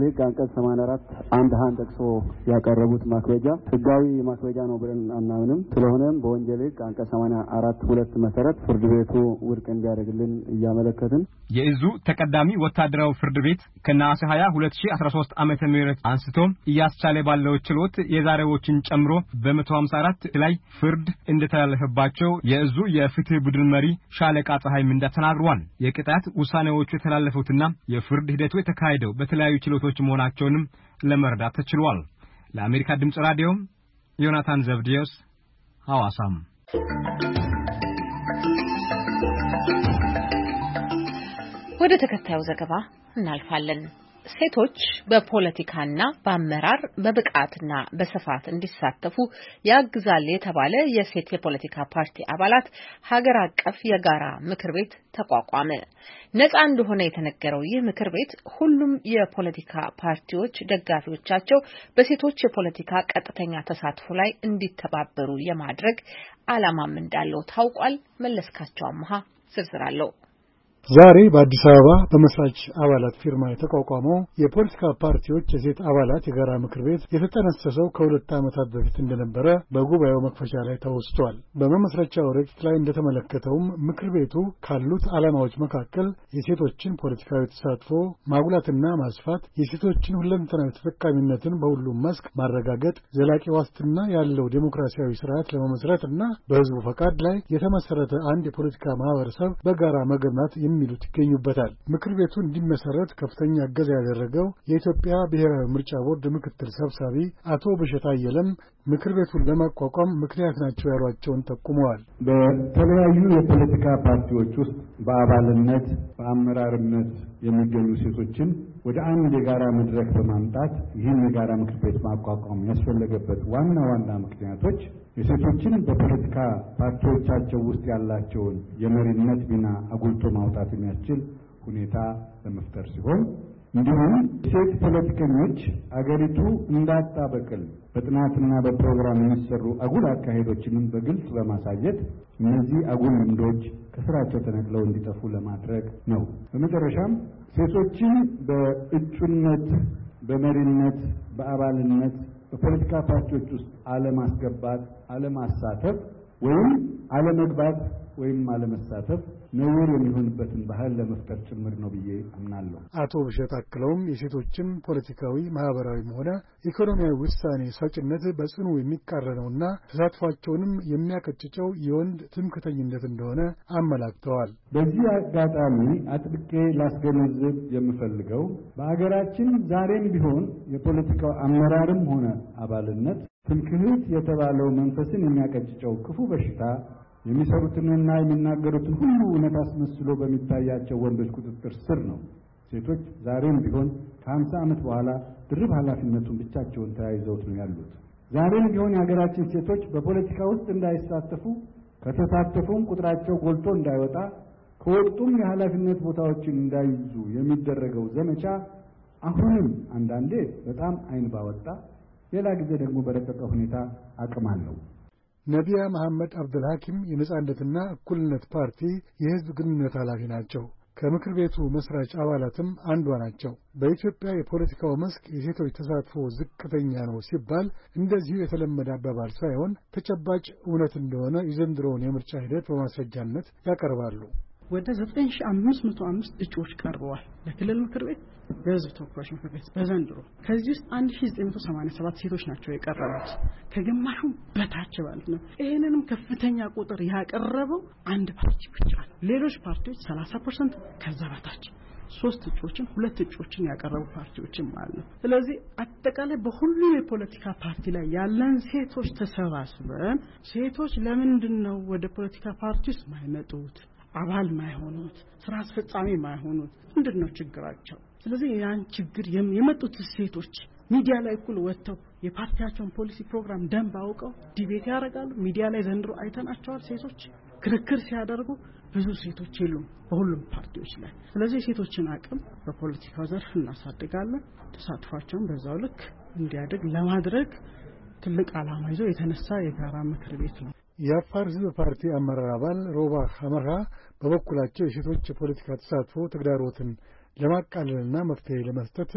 አንቀጽ ሰማንያ አራት አንድ ሀን ጠቅሶ ያቀረቡት ማክበጃ ህጋዊ ማክበጃ ነው ብለን አናምንም። ስለሆነም በወንጀል ህግ አንቀጽ ሰማንያ አራት ሁለት መሰረት ፍርድ ቤቱ ውድቅ እንዲያደርግልን እያመለከትን የእዙ ተቀዳሚ ወታደራዊ ፍርድ ቤት ከነሐሴ ሃያ ሁለት ሺህ አስራ ሶስት ዓመተ ምህረት አንስቶ እያስቻለ ባለው ችሎት የዛሬዎችን ጨምሮ በመቶ ሃምሳ አራት ላይ ፍርድ እንደተላለፈባቸው የእዙ የፍትህ ቡድን መሪ ሻለቃ ፀሐይ ምንዳ ተናግሯል። የቅጣት ውሳኔዎቹ የተላለፉትና የፍርድ ሂደቱ የተካሄደው በተለያዩ ችሎቶች መሆናቸውንም ለመረዳት ተችሏል። ለአሜሪካ ድምጽ ራዲዮ ዮናታን ዘብዲዮስ ሐዋሳም። ወደ ተከታዩ ዘገባ እናልፋለን። ሴቶች በፖለቲካና በአመራር በብቃትና በስፋት እንዲሳተፉ ያግዛል የተባለ የሴት የፖለቲካ ፓርቲ አባላት ሀገር አቀፍ የጋራ ምክር ቤት ተቋቋመ። ነፃ እንደሆነ የተነገረው ይህ ምክር ቤት ሁሉም የፖለቲካ ፓርቲዎች ደጋፊዎቻቸው በሴቶች የፖለቲካ ቀጥተኛ ተሳትፎ ላይ እንዲተባበሩ የማድረግ ዓላማም እንዳለው ታውቋል። መለስካቸው አማሃ ዝርዝር አለው። ዛሬ በአዲስ አበባ በመስራች አባላት ፊርማ የተቋቋመው የፖለቲካ ፓርቲዎች የሴት አባላት የጋራ ምክር ቤት የተጠነሰሰው ከሁለት ዓመታት በፊት እንደነበረ በጉባኤው መክፈቻ ላይ ተወስቷል። በመመስረቻው ረቂቅ ላይ እንደተመለከተውም ምክር ቤቱ ካሉት ዓላማዎች መካከል የሴቶችን ፖለቲካዊ ተሳትፎ ማጉላትና ማስፋት፣ የሴቶችን ሁለንተናዊ ተጠቃሚነትን በሁሉም መስክ ማረጋገጥ፣ ዘላቂ ዋስትና ያለው ዴሞክራሲያዊ ስርዓት ለመመስረትና በህዝቡ ፈቃድ ላይ የተመሰረተ አንድ የፖለቲካ ማህበረሰብ በጋራ መገንባት የሚሉት ይገኙበታል። ምክር ቤቱ እንዲመሰረት ከፍተኛ እገዛ ያደረገው የኢትዮጵያ ብሔራዊ ምርጫ ቦርድ ምክትል ሰብሳቢ አቶ ብሸት አየለም ምክር ቤቱን ለማቋቋም ምክንያት ናቸው ያሏቸውን ጠቁመዋል። በተለያዩ የፖለቲካ ፓርቲዎች ውስጥ በአባልነት በአመራርነት የሚገኙ ሴቶችን ወደ አንድ የጋራ መድረክ በማምጣት ይህን የጋራ ምክር ቤት ማቋቋም ያስፈለገበት ዋና ዋና ምክንያቶች የሴቶችን በፖለቲካ ፓርቲዎቻቸው ውስጥ ያላቸውን የመሪነት ሚና አጉልቶ ማውጣት የሚያስችል ሁኔታ ለመፍጠር ሲሆን እንዲሁም ሴት ፖለቲከኞች አገሪቱ እንዳጣበቅል በጥናትና በፕሮግራም የሚሰሩ አጉል አካሄዶችንም በግልጽ በማሳየት እነዚህ አጉል ልምዶች ከስራቸው ተነቅለው እንዲጠፉ ለማድረግ ነው። በመጨረሻም ሴቶችን በእጩነት፣ በመሪነት፣ በአባልነት በፖለቲካ ፓርቲዎች ውስጥ አለማስገባት፣ አለማሳተፍ ወይም አለመግባት ወይም አለመሳተፍ ነውር የሚሆንበትን ባህል ለመፍጠር ጭምር ነው ብዬ አምናለሁ። አቶ ብሸት አክለውም የሴቶችን ፖለቲካዊ ማህበራዊም ሆነ ኢኮኖሚያዊ ውሳኔ ሰጭነት በጽኑ የሚቃረነውና ተሳትፏቸውንም የሚያቀጭጨው የወንድ ትምክህተኝነት እንደሆነ አመላክተዋል። በዚህ አጋጣሚ አጥብቄ ላስገነዝብ የምፈልገው በአገራችን ዛሬም ቢሆን የፖለቲካው አመራርም ሆነ አባልነት ትምክህት የተባለው መንፈስን የሚያቀጭጨው ክፉ በሽታ የሚሰሩትንና የሚናገሩትን ሁሉ እውነት አስመስሎ በሚታያቸው ወንዶች ቁጥጥር ስር ነው። ሴቶች ዛሬም ቢሆን ከሀምሳ ዓመት በኋላ ድርብ ኃላፊነቱን ብቻቸውን ተያይዘውት ነው ያሉት። ዛሬም ቢሆን የሀገራችን ሴቶች በፖለቲካ ውስጥ እንዳይሳተፉ፣ ከተሳተፉም ቁጥራቸው ጎልቶ እንዳይወጣ፣ ከወጡም የኃላፊነት ቦታዎችን እንዳይይዙ የሚደረገው ዘመቻ አሁንም አንዳንዴ በጣም አይን ባወጣ፣ ሌላ ጊዜ ደግሞ በረቀቀ ሁኔታ አቅም አለው። ነቢያ መሐመድ አብዱል ሐኪም የነጻነትና እኩልነት ፓርቲ የህዝብ ግንኙነት ኃላፊ ናቸው። ከምክር ቤቱ መስራች አባላትም አንዷ ናቸው። በኢትዮጵያ የፖለቲካው መስክ የሴቶች ተሳትፎ ዝቅተኛ ነው ሲባል እንደዚሁ የተለመደ አባባል ሳይሆን ተጨባጭ እውነት እንደሆነ የዘንድሮውን የምርጫ ሂደት በማስረጃነት ያቀርባሉ። ወደ ዘጠኝ ሺህ አምስት መቶ አምስት እጩዎች ቀርበዋል ለክልል ምክር ቤት፣ ለህዝብ ተወካዮች ምክር ቤት በዘንድሮ። ከዚህ ውስጥ አንድ ሺህ ዘጠኝ መቶ ሰማንያ ሰባት ሴቶች ናቸው የቀረቡት፣ ከግማሹ በታች ማለት ነው። ይሄንንም ከፍተኛ ቁጥር ያቀረበው አንድ ፓርቲ ብቻ ነው። ሌሎች ፓርቲዎች ሰላሳ ፐርሰንት ከዛ በታች ሶስት እጩዎችን ሁለት እጩዎችን ያቀረቡ ፓርቲዎችም አሉ። ስለዚህ አጠቃላይ በሁሉም የፖለቲካ ፓርቲ ላይ ያለን ሴቶች ተሰባስበን ሴቶች ለምንድን ነው ወደ ፖለቲካ ፓርቲ ውስጥ ማይመጡት፣ አባል ማይሆኑት፣ ስራ አስፈጻሚ ማይሆኑት፣ ምንድነው ችግራቸው? ስለዚህ ያን ችግር የመጡት ሴቶች ሚዲያ ላይ እኩል ወጥተው የፓርቲያቸውን ፖሊሲ ፕሮግራም ደንብ አውቀው ዲቤት ያደርጋሉ። ሚዲያ ላይ ዘንድሮ አይተናቸዋል። ሴቶች ክርክር ሲያደርጉ ብዙ ሴቶች የሉም በሁሉም ፓርቲዎች ላይ። ስለዚህ የሴቶችን አቅም በፖለቲካው ዘርፍ እናሳድጋለን፣ ተሳትፏቸውን በዛው ልክ እንዲያድግ ለማድረግ ትልቅ ዓላማ ይዞ የተነሳ የጋራ ምክር ቤት ነው። የአፋር ህዝብ ፓርቲ አመራር አባል ሮባ ሐመራ በበኩላቸው የሴቶች የፖለቲካ ተሳትፎ ተግዳሮትን ለማቃለልና መፍትሄ ለመስጠት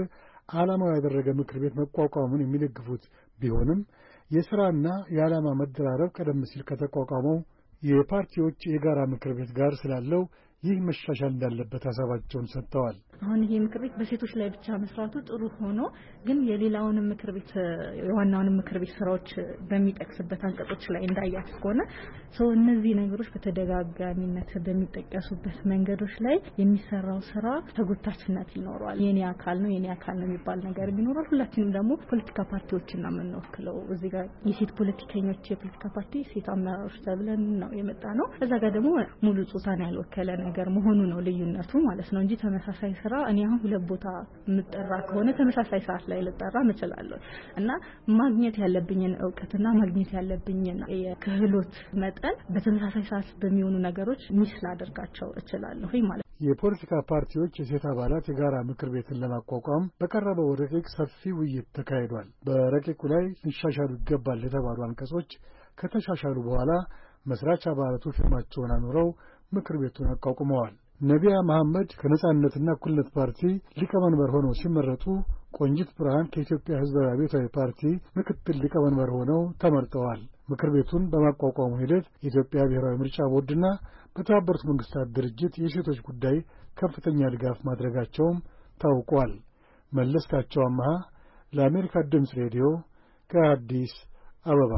ዓላማው ያደረገ ምክር ቤት መቋቋሙን የሚደግፉት ቢሆንም የሥራና የዓላማ መደራረብ ቀደም ሲል ከተቋቋመው የፓርቲዎች የጋራ ምክር ቤት ጋር ስላለው ይህ መሻሻል እንዳለበት ሐሳባቸውን ሰጥተዋል። አሁን ይሄ ምክር ቤት በሴቶች ላይ ብቻ መስራቱ ጥሩ ሆኖ ግን የሌላውን ምክር ቤት የዋናውን ምክር ቤት ስራዎች በሚጠቅስበት አንቀጾች ላይ እንዳያት ከሆነ ሰው እነዚህ ነገሮች በተደጋጋሚነት በሚጠቀሱበት መንገዶች ላይ የሚሰራው ስራ ተጎታችነት ይኖራል። የኔ አካል ነው የኔ አካል ነው የሚባል ነገር ይኖራል። ሁላችንም ደግሞ ፖለቲካ ፓርቲዎችን ነው የምንወክለው። እዚህ ጋር የሴት ፖለቲከኞች የፖለቲካ ፓርቲ ሴት አመራሮች ተብለን ነው የመጣ ነው። እዛ ጋር ደግሞ ሙሉ ጾታን ያልወከለ ነገር መሆኑ ነው ልዩነቱ ማለት ነው እንጂ ተመሳሳይ ስራ እኔ አሁን ሁለት ቦታ ምጠራ ከሆነ ተመሳሳይ ሰዓት ላይ ልጠራ እችላለሁ እና ማግኘት ያለብኝን ዕውቀትና ማግኘት ያለብኝን የክህሎት መጠን በተመሳሳይ ሰዓት በሚሆኑ ነገሮች ሚስ ላደርጋቸው እችላለሁ ማለት ነው። የፖለቲካ ፓርቲዎች የሴት አባላት የጋራ ምክር ቤትን ለማቋቋም በቀረበው ረቂቅ ሰፊ ውይይት ተካሂዷል። በረቂቁ ላይ ሊሻሻሉ ይገባል የተባሉ አንቀጾች ከተሻሻሉ በኋላ መስራች አባላቱ ፊርማቸውን አኑረው ምክር ቤቱን አቋቁመዋል። ነቢያ መሐመድ ከነጻነትና እኩልነት ፓርቲ ሊቀመንበር ሆነው ሲመረጡ ቆንጂት ብርሃን ከኢትዮጵያ ሕዝባዊ አብዮታዊ ፓርቲ ምክትል ሊቀመንበር ሆነው ተመርጠዋል። ምክር ቤቱን በማቋቋሙ ሂደት የኢትዮጵያ ብሔራዊ ምርጫ ቦርድና በተባበሩት መንግስታት ድርጅት የሴቶች ጉዳይ ከፍተኛ ድጋፍ ማድረጋቸውም ታውቋል። መለስካቸው አማሃ ለአሜሪካ ድምፅ ሬዲዮ ከአዲስ አበባ።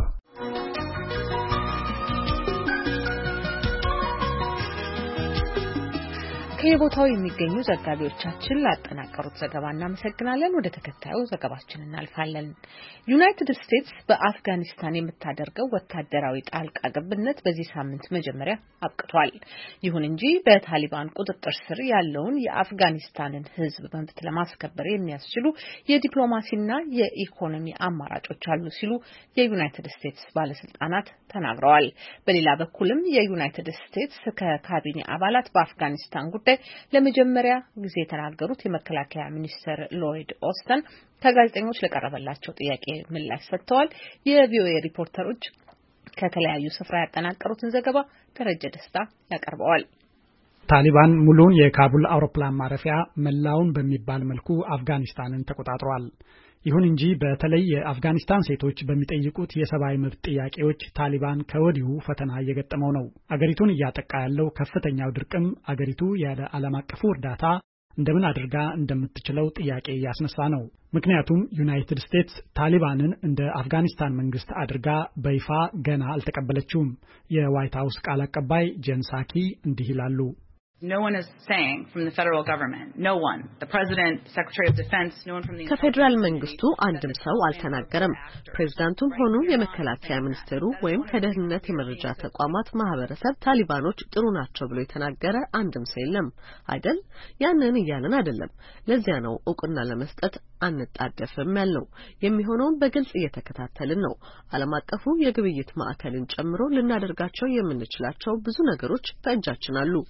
ከየቦታው የሚገኙ ዘጋቢዎቻችን ላጠናቀሩት ዘገባ እናመሰግናለን። ወደ ተከታዩ ዘገባችን እናልፋለን። ዩናይትድ ስቴትስ በአፍጋኒስታን የምታደርገው ወታደራዊ ጣልቃ ገብነት በዚህ ሳምንት መጀመሪያ አብቅቷል። ይሁን እንጂ በታሊባን ቁጥጥር ስር ያለውን የአፍጋኒስታንን ሕዝብ መብት ለማስከበር የሚያስችሉ የዲፕሎማሲና የኢኮኖሚ አማራጮች አሉ ሲሉ የዩናይትድ ስቴትስ ባለስልጣናት ተናግረዋል። በሌላ በኩልም የዩናይትድ ስቴትስ ከካቢኔ አባላት በአፍጋኒስታን ጉዳይ ለመጀመሪያ ጊዜ የተናገሩት የመከላከያ ሚኒስትር ሎይድ ኦስተን ከጋዜጠኞች ለቀረበላቸው ጥያቄ ምላሽ ሰጥተዋል። የቪኦኤ ሪፖርተሮች ከተለያዩ ስፍራ ያጠናቀሩትን ዘገባ ደረጀ ደስታ ያቀርበዋል። ታሊባን ሙሉውን የካቡል አውሮፕላን ማረፊያ መላውን በሚባል መልኩ አፍጋኒስታንን ተቆጣጥሯል። ይሁን እንጂ በተለይ የአፍጋኒስታን ሴቶች በሚጠይቁት የሰብአዊ መብት ጥያቄዎች ታሊባን ከወዲሁ ፈተና እየገጠመው ነው። አገሪቱን እያጠቃ ያለው ከፍተኛው ድርቅም አገሪቱ ያለ ዓለም አቀፉ እርዳታ እንደምን አድርጋ እንደምትችለው ጥያቄ ያስነሳ ነው። ምክንያቱም ዩናይትድ ስቴትስ ታሊባንን እንደ አፍጋኒስታን መንግስት አድርጋ በይፋ ገና አልተቀበለችውም። የዋይት ሀውስ ቃል አቀባይ ጄን ሳኪ እንዲህ ይላሉ። No one is saying from the federal government, no one, the president, secretary of defense, no one from the ከፌደራል መንግስቱ አንድም ሰው አልተናገረም። ፕሬዝዳንቱም ሆኑ የመከላከያ ሚኒስቴሩ ወይም ከደህንነት የመረጃ ተቋማት ማህበረሰብ ታሊባኖች ጥሩ ናቸው ብሎ የተናገረ አንድም ሰው የለም አይደል? ያንን እያልን አይደለም። ለዚያ ነው እውቅና ለመስጠት አንጣደፍም ያልነው። የሚሆነውን በግልጽ እየተከታተልን ነው። ዓለም አቀፉ የግብይት ማዕከልን ጨምሮ ልናደርጋቸው የምንችላቸው ብዙ ነገሮች በእጃችን አሉ።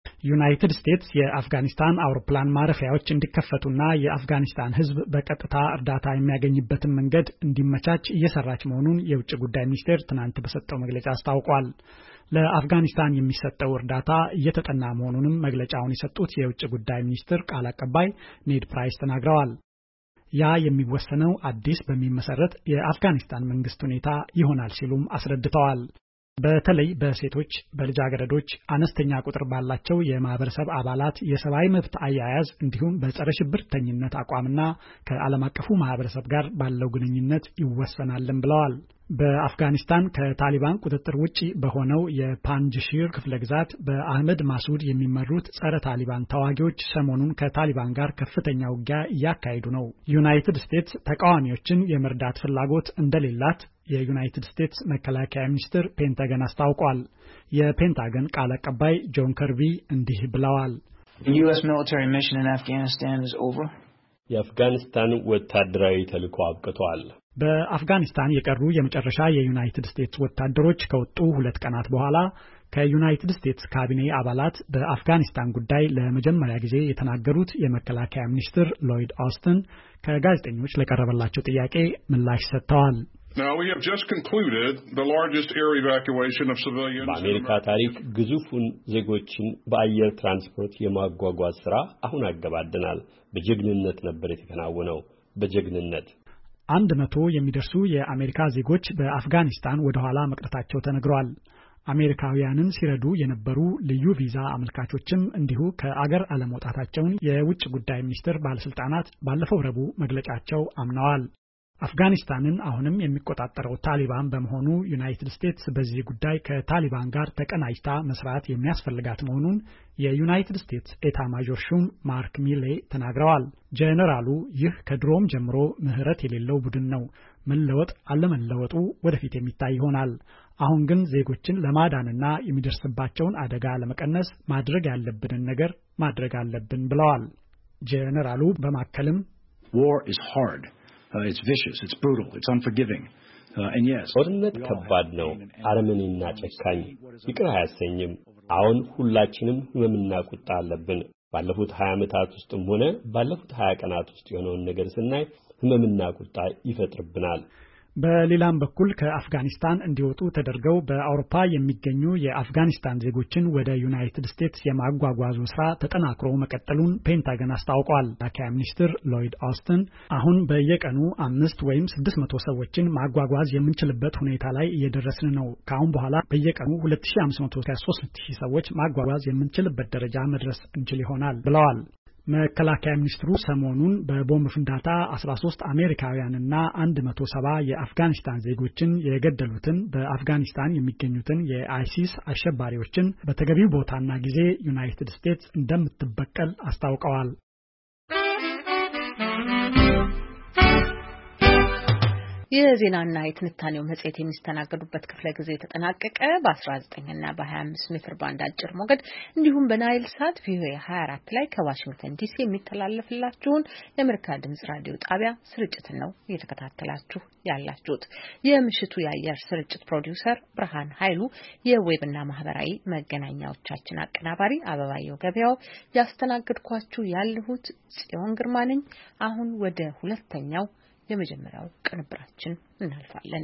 ዩናይትድ ስቴትስ የአፍጋኒስታን አውሮፕላን ማረፊያዎች እንዲከፈቱና የአፍጋኒስታን ሕዝብ በቀጥታ እርዳታ የሚያገኝበትን መንገድ እንዲመቻች እየሰራች መሆኑን የውጭ ጉዳይ ሚኒስቴር ትናንት በሰጠው መግለጫ አስታውቋል። ለአፍጋኒስታን የሚሰጠው እርዳታ እየተጠና መሆኑንም መግለጫውን የሰጡት የውጭ ጉዳይ ሚኒስትር ቃል አቀባይ ኔድ ፕራይስ ተናግረዋል። ያ የሚወሰነው አዲስ በሚመሰረት የአፍጋኒስታን መንግስት ሁኔታ ይሆናል ሲሉም አስረድተዋል። በተለይ በሴቶች፣ በልጃገረዶች፣ አነስተኛ ቁጥር ባላቸው የማህበረሰብ አባላት የሰብአዊ መብት አያያዝ እንዲሁም በጸረ ሽብርተኝነት አቋምና ከዓለም አቀፉ ማህበረሰብ ጋር ባለው ግንኙነት ይወሰናልም ብለዋል። በአፍጋኒስታን ከታሊባን ቁጥጥር ውጪ በሆነው የፓንጅሺር ክፍለ ግዛት በአህመድ ማሱድ የሚመሩት ጸረ ታሊባን ተዋጊዎች ሰሞኑን ከታሊባን ጋር ከፍተኛ ውጊያ እያካሄዱ ነው። ዩናይትድ ስቴትስ ተቃዋሚዎችን የመርዳት ፍላጎት እንደሌላት የዩናይትድ ስቴትስ መከላከያ ሚኒስትር ፔንታገን አስታውቋል። የፔንታገን ቃል አቀባይ ጆን ከርቢ እንዲህ ብለዋል። The U S military mission in Afghanistan is over. የአፍጋኒስታን ወታደራዊ ተልዕኮ አብቅቷል። በአፍጋኒስታን የቀሩ የመጨረሻ የዩናይትድ ስቴትስ ወታደሮች ከወጡ ሁለት ቀናት በኋላ ከዩናይትድ ስቴትስ ካቢኔ አባላት በአፍጋኒስታን ጉዳይ ለመጀመሪያ ጊዜ የተናገሩት የመከላከያ ሚኒስትር ሎይድ ኦስተን ከጋዜጠኞች ለቀረበላቸው ጥያቄ ምላሽ ሰጥተዋል። Now we have just concluded the largest air evacuation of civilians. በአሜሪካ ታሪክ ግዙፉን ዜጎችን በአየር ትራንስፖርት የማጓጓዝ ስራ አሁን አገባደናል። በጀግንነት ነበር የተከናወነው። በጀግንነት አንድ መቶ የሚደርሱ የአሜሪካ ዜጎች በአፍጋኒስታን ወደ ኋላ መቅረታቸው ተነግሯል። አሜሪካውያንን ሲረዱ የነበሩ ልዩ ቪዛ አመልካቾችም እንዲሁ ከአገር አለመውጣታቸውን የውጭ ጉዳይ ሚኒስቴር ባለስልጣናት ባለፈው ረቡዕ መግለጫቸው አምነዋል። አፍጋኒስታንን አሁንም የሚቆጣጠረው ታሊባን በመሆኑ ዩናይትድ ስቴትስ በዚህ ጉዳይ ከታሊባን ጋር ተቀናጅታ መስራት የሚያስፈልጋት መሆኑን የዩናይትድ ስቴትስ ኤታ ማጆር ሹም ማርክ ሚሌ ተናግረዋል። ጄኔራሉ ይህ ከድሮም ጀምሮ ምህረት የሌለው ቡድን ነው፣ መለወጥ አለመለወጡ ወደፊት የሚታይ ይሆናል። አሁን ግን ዜጎችን ለማዳንና የሚደርስባቸውን አደጋ ለመቀነስ ማድረግ ያለብንን ነገር ማድረግ አለብን ብለዋል። ጄኔራሉ በማከልም War is hard. Uh, it's vicious, it's brutal, it's unforgiving. Uh, and yes, ጦርነት ከባድ ነው፣ አረመኔና ጨካኝ፣ ይቅር አያሰኝም። አሁን ሁላችንም ህመምና ቁጣ አለብን። ባለፉት ሀያ ዓመታት ውስጥም ሆነ ባለፉት ሀያ ቀናት ውስጥ የሆነውን ነገር ስናይ ህመምና ቁጣ ይፈጥርብናል። በሌላም በኩል ከአፍጋኒስታን እንዲወጡ ተደርገው በአውሮፓ የሚገኙ የአፍጋኒስታን ዜጎችን ወደ ዩናይትድ ስቴትስ የማጓጓዙ ስራ ተጠናክሮ መቀጠሉን ፔንታገን አስታውቋል። መከላከያ ሚኒስትር ሎይድ ኦስትን አሁን በየቀኑ አምስት ወይም ስድስት መቶ ሰዎችን ማጓጓዝ የምንችልበት ሁኔታ ላይ እየደረስን ነው። ከአሁን በኋላ በየቀኑ ሁለት ሺህ አምስት መቶ እስከ ሦስት ሺህ ሰዎች ማጓጓዝ የምንችልበት ደረጃ መድረስ እንችል ይሆናል ብለዋል። መከላከያ ሚኒስትሩ ሰሞኑን በቦምብ ፍንዳታ አስራ ሶስት አሜሪካውያንና አንድ መቶ ሰባ የአፍጋኒስታን ዜጎችን የገደሉትን በአፍጋኒስታን የሚገኙትን የአይሲስ አሸባሪዎችን በተገቢው ቦታና ጊዜ ዩናይትድ ስቴትስ እንደምትበቀል አስታውቀዋል። የዜናና የትንታኔው መጽሔት የሚስተናገዱበት ክፍለ ጊዜ ተጠናቀቀ። በ19 እና በ25 ሜትር ባንድ አጭር ሞገድ እንዲሁም በናይል ሳት ቪኦኤ ሃያ አራት ላይ ከዋሽንግተን ዲሲ የሚተላለፍላችሁን የአሜሪካ ድምጽ ራዲዮ ጣቢያ ስርጭትን ነው እየተከታተላችሁ ያላችሁት። የምሽቱ የአየር ስርጭት ፕሮዲውሰር ብርሃን ኃይሉ፣ የዌብና ማህበራዊ መገናኛዎቻችን አቀናባሪ አበባየው ገበያው፣ ያስተናግድኳችሁ ያለሁት ጽዮን ግርማ ነኝ። አሁን ወደ ሁለተኛው የመጀመሪያው ቅንብራችን እናልፋለን።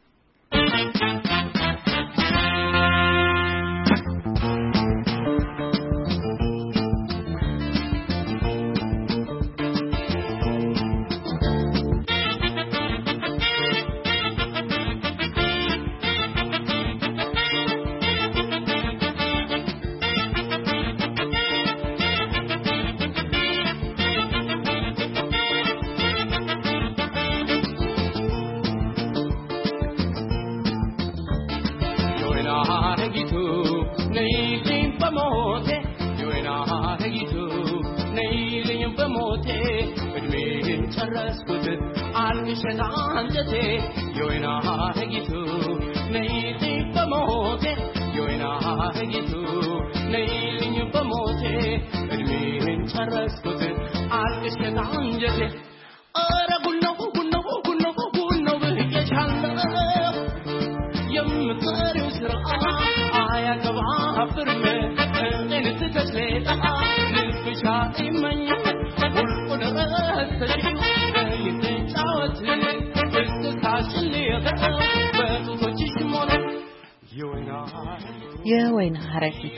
የወይን ሐረጊቱ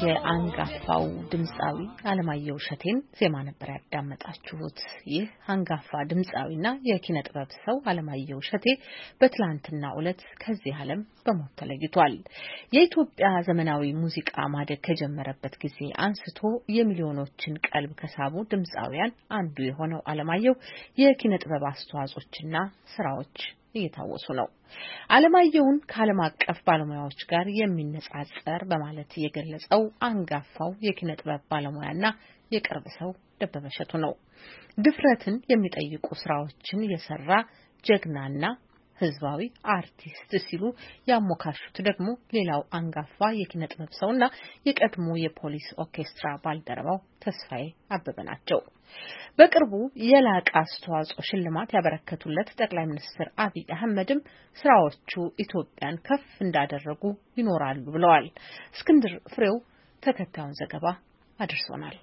የአንጋፋው ድምጻዊ አለማየሁ እሸቴን ዜማ ነበር ያዳመጣችሁት። ይህ አንጋፋ ድምጻዊና የኪነ ጥበብ ሰው አለማየሁ እሸቴ በትላንትናው ዕለት ከዚህ ዓለም በሞት ተለይቷል። የኢትዮጵያ ዘመናዊ ሙዚቃ ማደግ ከጀመረበት ጊዜ አንስቶ የሚሊዮኖችን ቀልብ ከሳቡ ድምጻውያን አንዱ የሆነው አለማየሁ የኪነ ጥበብ አስተዋጽኦችና ስራዎች እየታወሱ ነው። አለማየሁን ከዓለም አቀፍ ባለሙያዎች ጋር የሚነጻጸር በማለት የገለጸው አንጋፋው የኪነ ጥበብ ባለሙያና የቅርብ ሰው ደበበ እሸቱ ነው። ድፍረትን የሚጠይቁ ስራዎችን የሰራ ጀግናና ህዝባዊ አርቲስት ሲሉ ያሞካሹት ደግሞ ሌላው አንጋፋ የኪነ ጥበብ ሰውና የቀድሞ የፖሊስ ኦርኬስትራ ባልደረባው ተስፋዬ አበበ ናቸው። በቅርቡ የላቀ አስተዋጽኦ ሽልማት ያበረከቱለት ጠቅላይ ሚኒስትር አብይ አህመድም ስራዎቹ ኢትዮጵያን ከፍ እንዳደረጉ ይኖራሉ ብለዋል። እስክንድር ፍሬው ተከታዩን ዘገባ አድርሶናል።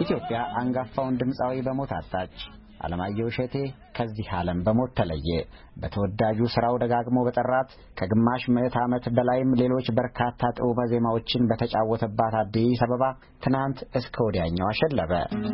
ኢትዮጵያ አንጋፋውን ድምፃዊ በሞት አጣች። አለማየሁ እሸቴ ከዚህ ዓለም በሞት ተለየ። በተወዳጁ ስራው ደጋግሞ በጠራት ከግማሽ ምዕት ዓመት በላይም ሌሎች በርካታ ጥዑመ ዜማዎችን በተጫወተባት አዲስ አበባ ትናንት እስከ ወዲያኛው አሸለበ።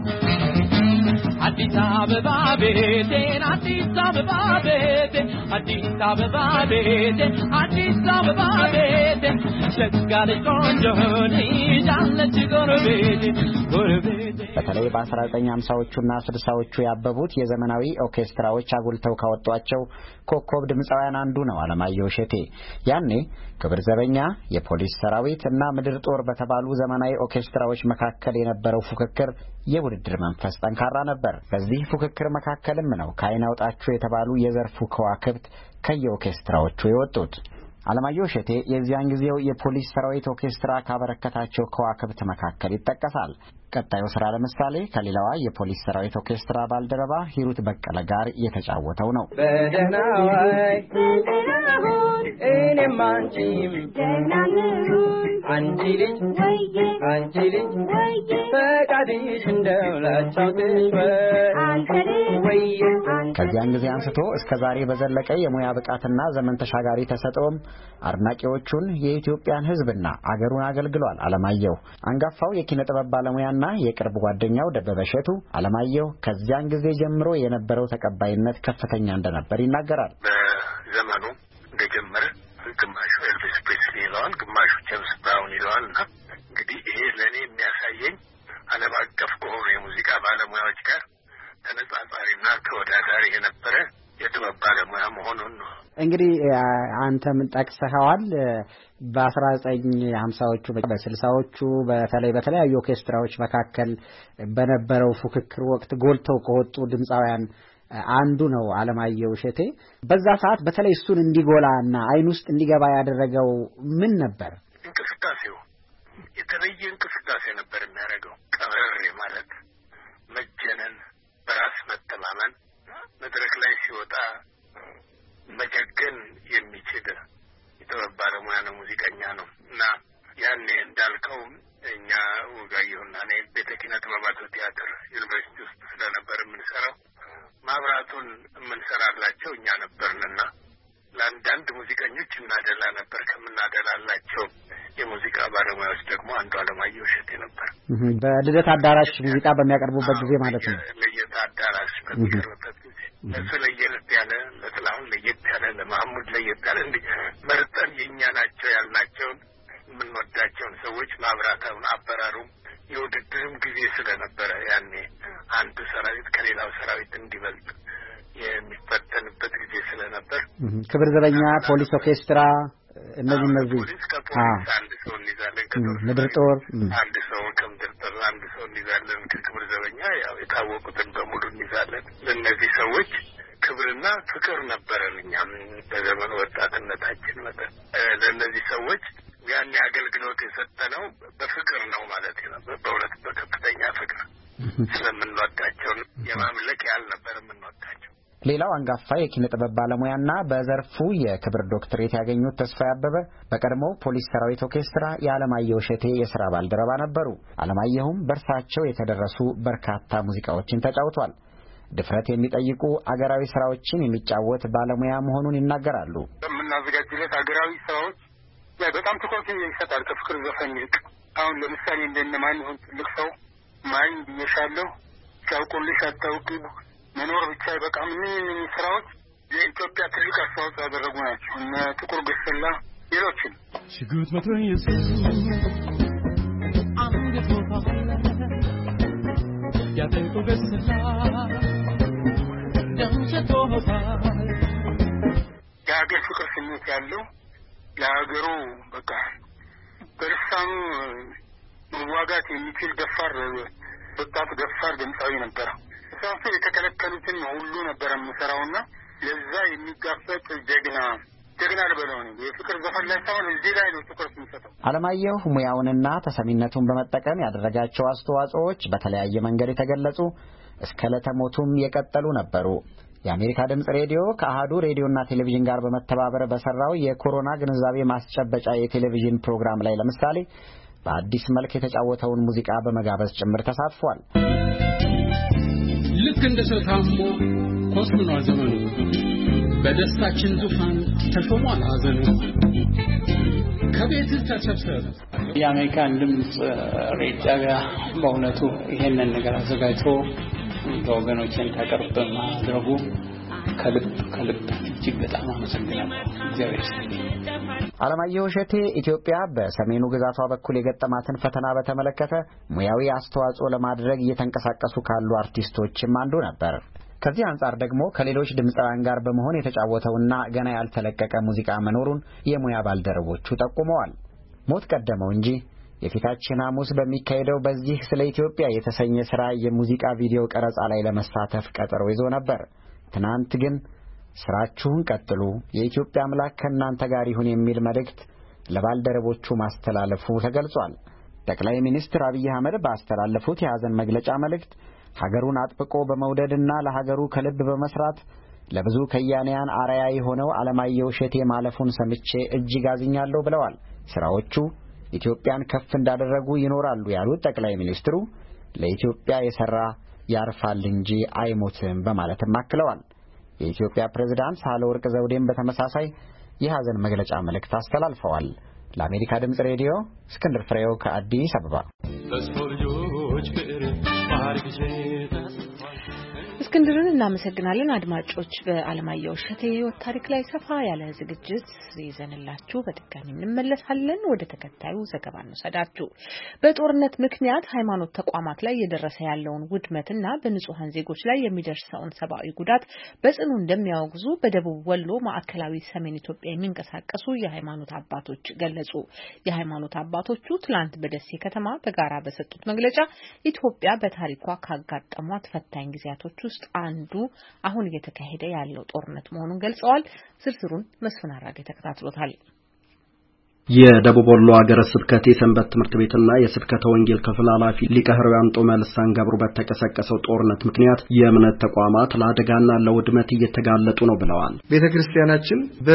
አዲስ አበባ ቤቴን አዲስ አበባ ቤቴን አዲስ አበባ ቤቴን አዲስ አበባ ቤቴን ሸጋለች ቆንጆ ልጅ አለች ጎረቤቴ ጎረቤቴ። በተለይ በአስራ ዘጠኝ ሃምሳዎቹና ስልሳዎቹ ያበቡት የዘመናዊ ኦርኬስትራዎች አጉልተው ካወጧቸው ኮከብ ድምፃውያን አንዱ ነው አለማየሁ እሸቴ። ያኔ ክብር ዘበኛ፣ የፖሊስ ሰራዊት እና ምድር ጦር በተባሉ ዘመናዊ ኦርኬስትራዎች መካከል የነበረው ፉክክር የውድድር መንፈስ ጠንካራ ነበር። በዚህ ፉክክር መካከልም ነው ከዓይን አውጣችሁ የተባሉ የዘርፉ ከዋክብት ከየኦርኬስትራዎቹ የወጡት። አለማየሁ እሸቴ የዚያን ጊዜው የፖሊስ ሰራዊት ኦርኬስትራ ካበረከታቸው ከዋክብት መካከል ይጠቀሳል። ቀጣዩ ስራ ለምሳሌ ከሌላዋ የፖሊስ ሰራዊት ኦርኬስትራ ባልደረባ ሂሩት በቀለ ጋር የተጫወተው ነው። በደናዋይ እኔም አንቺም አንቺ ልጅ አንቺ ልጅ ፈቃድሽ እንደው ላጫውትሽ ወይ። ከዚያን ጊዜ አንስቶ እስከ ዛሬ በዘለቀ የሙያ ብቃትና ዘመን ተሻጋሪ ተሰጥኦም አድናቂዎቹን የኢትዮጵያን ሕዝብና አገሩን አገልግሏል። አለማየሁ አንጋፋው የኪነ ጥበብ ባለሙያና የቅርብ ጓደኛው ደበበ እሸቱ አለማየሁ ከዚያን ጊዜ ጀምሮ የነበረው ተቀባይነት ከፍተኛ እንደነበር ይናገራል። በዘመኑ እንደጀመረ ግማሹ ኤልቪስ ፕሬስሊ ይለዋል፣ ግማሹ ጄምስ ብራውን ይለዋል እና እንግዲህ ይሄ ለእኔ የሚያሳየኝ ዓለም አቀፍ ከሆኑ የሙዚቃ ባለሙያዎች ጋር ተነጻጻሪና ተወዳዳሪ የነበረ የጥበብ ባለሙያ መሆኑን ነው። እንግዲህ አንተም ጠቅሰኸዋል። በአስራ ዘጠኝ ሃምሳዎቹ በስልሳዎቹ በተለይ በተለያዩ ኦርኬስትራዎች መካከል በነበረው ፉክክር ወቅት ጎልተው ከወጡ ድምፃውያን አንዱ ነው አለማየሁ እሸቴ። በዛ ሰዓት በተለይ እሱን እንዲጎላና አይን ውስጥ እንዲገባ ያደረገው ምን ነበር? እንቅስቃሴው የተለየ እንቅስቃሴ ነበር የሚያደርገው። ቀብረር ማለት መጀነን፣ በራስ መተማመን፣ መድረክ ላይ ሲወጣ መጀገን የሚችል የጥበብ ባለሙያ ነው፣ ሙዚቀኛ ነው እና ያኔ እንዳልከው እኛ ወጋየሁና እኔ ቤተ ኪነ ጥበባት ቲያትር ዩኒቨርሲቲ ውስጥ ስለነበር የምንሰራው ማብራቱን የምንሰራላቸው እኛ ነበርንና ለአንዳንድ ሙዚቀኞች እናደላ ነበር። ከምናደላላቸው የሙዚቃ ባለሙያዎች ደግሞ አንዱ አለማየሁ እሸቴ ነበር። በልደት አዳራሽ ሙዚቃ በሚያቀርቡበት ጊዜ ማለት ነው። ልደት አዳራሽ በሚቀርቡበት ጊዜ እሱ ለየት ያለ፣ ለጥላሁን ለየት ያለ፣ ለማህሙድ ለየት ያለ እንዲህ መርጠን የእኛ ናቸው ያልናቸውን የምንወዳቸውን ሰዎች ማብራታውን አበራሩም የውድድርም ጊዜ ስለነበረ ያኔ አንዱ ሰራዊት ከሌላው ሰራዊት እንዲበልጥ የሚፈተንበት ጊዜ ስለነበር ክብር ዘበኛ፣ ፖሊስ ኦርኬስትራ እነዚህ እነዚህ ፖሊስ ከፖሊስ አንድ ሰው እንይዛለን፣ ምድር ጦር አንድ ሰው ከምድር ጦር አንድ ሰው እንይዛለን፣ ከክብር ዘበኛ ያው የታወቁትን በሙሉ እንይዛለን። ለእነዚህ ሰዎች ክብርና ፍቅር ነበረን። እኛም በዘመኑ ወጣትነታችን መጠን ለእነዚህ ሰዎች ያን አገልግሎት የሰጠነው በፍቅር ነው ማለት ነው። በእውነት በከፍተኛ ፍቅር ስለምንወዳቸው የማምለክ ያህል ነበር የምንወዳቸው። ሌላው አንጋፋ የኪነ ጥበብ ባለሙያና በዘርፉ የክብር ዶክትሬት ያገኙት ተስፋዬ አበበ በቀድሞው ፖሊስ ሰራዊት ኦርኬስትራ የአለማየሁ እሸቴ የሥራ ባልደረባ ነበሩ። አለማየሁም በእርሳቸው የተደረሱ በርካታ ሙዚቃዎችን ተጫውቷል። ድፍረት የሚጠይቁ አገራዊ ስራዎችን የሚጫወት ባለሙያ መሆኑን ይናገራሉ። በምናዘጋጅለት አገራዊ ስራዎች ላይ በጣም ትኩረት ይሰጣል ከፍቅር ዘፈን ይልቅ። አሁን ለምሳሌ እንደነ ማን ይሁን ትልቅ ሰው፣ ማን ብዬሻለሁ፣ ሲያውቁልሽ አታውቂ፣ መኖር ብቻ በቃም ምን ስራዎች የኢትዮጵያ ትልቅ አስተዋጽኦ ያደረጉ ናቸው። እነ ጥቁር ገሰላ ሌሎችን ሽጉጥ መትረየስ አንድ ቦታ ያጠቁ ገሰላ ደምቸቶታ የሀገር ፍቅር ስሜት ያለው ለሀገሩ በቃ በርሳኑ መዋጋት የሚችል ደፋር ወጣት ደፋር ድምፃዊ ነበረ። እሳሱ የተከለከሉትን ሁሉ ነበረ የምሰራውና ለዛ የሚጋፈጥ ጀግና ጀግና ልበለው ነው። የፍቅር ዘፈን ላይ ሳይሆን እዚህ ላይ ነው ትኩረት የሚሰጠው። አለማየሁ ሙያውንና ተሰሚነቱን በመጠቀም ያደረጋቸው አስተዋጽኦዎች በተለያየ መንገድ የተገለጹ እስከ ለተሞቱም የቀጠሉ ነበሩ። የአሜሪካ ድምጽ ሬዲዮ ከአሃዱ ሬዲዮና ቴሌቪዥን ጋር በመተባበር በሰራው የኮሮና ግንዛቤ ማስጨበጫ የቴሌቪዥን ፕሮግራም ላይ ለምሳሌ በአዲስ መልክ የተጫወተውን ሙዚቃ በመጋበዝ ጭምር ተሳትፏል። ልክ እንደ ሰልታሞ ኮስምኗል ዘመኑ በደስታችን ዙፋን ተሾሟል ሐዘኑ ከቤት ተሰብሰብ የአሜሪካን ድምጽ ሬዲዮ ጣቢያ በእውነቱ ይሄንን ነገር አዘጋጅቶ ለወገኖችን ታቀርብ ማድረጉ ከልብ ከልብ እጅግ በጣም አመሰግናለሁ። እግዚአብሔር ይስጥልኝ። አለማየሁ እሸቴ ኢትዮጵያ በሰሜኑ ግዛቷ በኩል የገጠማትን ፈተና በተመለከተ ሙያዊ አስተዋጽኦ ለማድረግ እየተንቀሳቀሱ ካሉ አርቲስቶችም አንዱ ነበር። ከዚህ አንጻር ደግሞ ከሌሎች ድምፃውያን ጋር በመሆን የተጫወተውና ገና ያልተለቀቀ ሙዚቃ መኖሩን የሙያ ባልደረቦቹ ጠቁመዋል። ሞት ቀደመው እንጂ የፊታችን ሐሙስ በሚካሄደው በዚህ ስለ ኢትዮጵያ የተሰኘ ሥራ የሙዚቃ ቪዲዮ ቀረጻ ላይ ለመሳተፍ ቀጠሮ ይዞ ነበር። ትናንት ግን ስራችሁን ቀጥሉ፣ የኢትዮጵያ አምላክ ከእናንተ ጋር ይሁን የሚል መልእክት ለባልደረቦቹ ማስተላለፉ ተገልጿል። ጠቅላይ ሚኒስትር አብይ አህመድ ባስተላለፉት የሐዘን መግለጫ መልእክት ሀገሩን አጥብቆ በመውደድና ለሀገሩ ከልብ በመስራት ለብዙ ከያንያን አርአያ የሆነው አለማየሁ እሸቴ ማለፉን ሰምቼ እጅግ አዝኛለሁ ብለዋል። ስራዎቹ ኢትዮጵያን ከፍ እንዳደረጉ ይኖራሉ ያሉት ጠቅላይ ሚኒስትሩ ለኢትዮጵያ የሰራ ያርፋል እንጂ አይሞትም በማለትም አክለዋል። የኢትዮጵያ ፕሬዝዳንት ሳህለወርቅ ዘውዴም በተመሳሳይ የሐዘን መግለጫ መልእክት አስተላልፈዋል። ለአሜሪካ ድምጽ ሬዲዮ እስክንድር ፍሬው ከአዲስ አበባ። እስክንድርን እናመሰግናለን። አድማጮች በአለማየሁ እሸቴ ሕይወት ታሪክ ላይ ሰፋ ያለ ዝግጅት ይዘንላችሁ በድጋሚ እንመለሳለን። ወደ ተከታዩ ዘገባ እንሰዳችሁ። በጦርነት ምክንያት ሃይማኖት ተቋማት ላይ እየደረሰ ያለውን ውድመትና በንጹሃን ዜጎች ላይ የሚደርሰውን ሰብአዊ ጉዳት በጽኑ እንደሚያወግዙ በደቡብ ወሎ ማዕከላዊ ሰሜን ኢትዮጵያ የሚንቀሳቀሱ የሃይማኖት አባቶች ገለጹ። የሃይማኖት አባቶቹ ትላንት በደሴ ከተማ በጋራ በሰጡት መግለጫ ኢትዮጵያ በታሪኳ ካጋጠሟት ፈታኝ ጊዜያቶች ውስጥ አንዱ አሁን እየተካሄደ ያለው ጦርነት መሆኑን ገልጸዋል። ዝርዝሩን መስፍን አራጌ ተከታትሎታል። የደቡብ ወሎ ሀገረ ስብከት የሰንበት ትምህርት ቤትና የስብከተ ወንጌል ክፍል ኃላፊ ሊቀ ሕሩያን ጦመ ልሳን ገብሩ በተቀሰቀሰው ጦርነት ምክንያት የእምነት ተቋማት ለአደጋና ለውድመት እየተጋለጡ ነው ብለዋል። ቤተክርስቲያናችን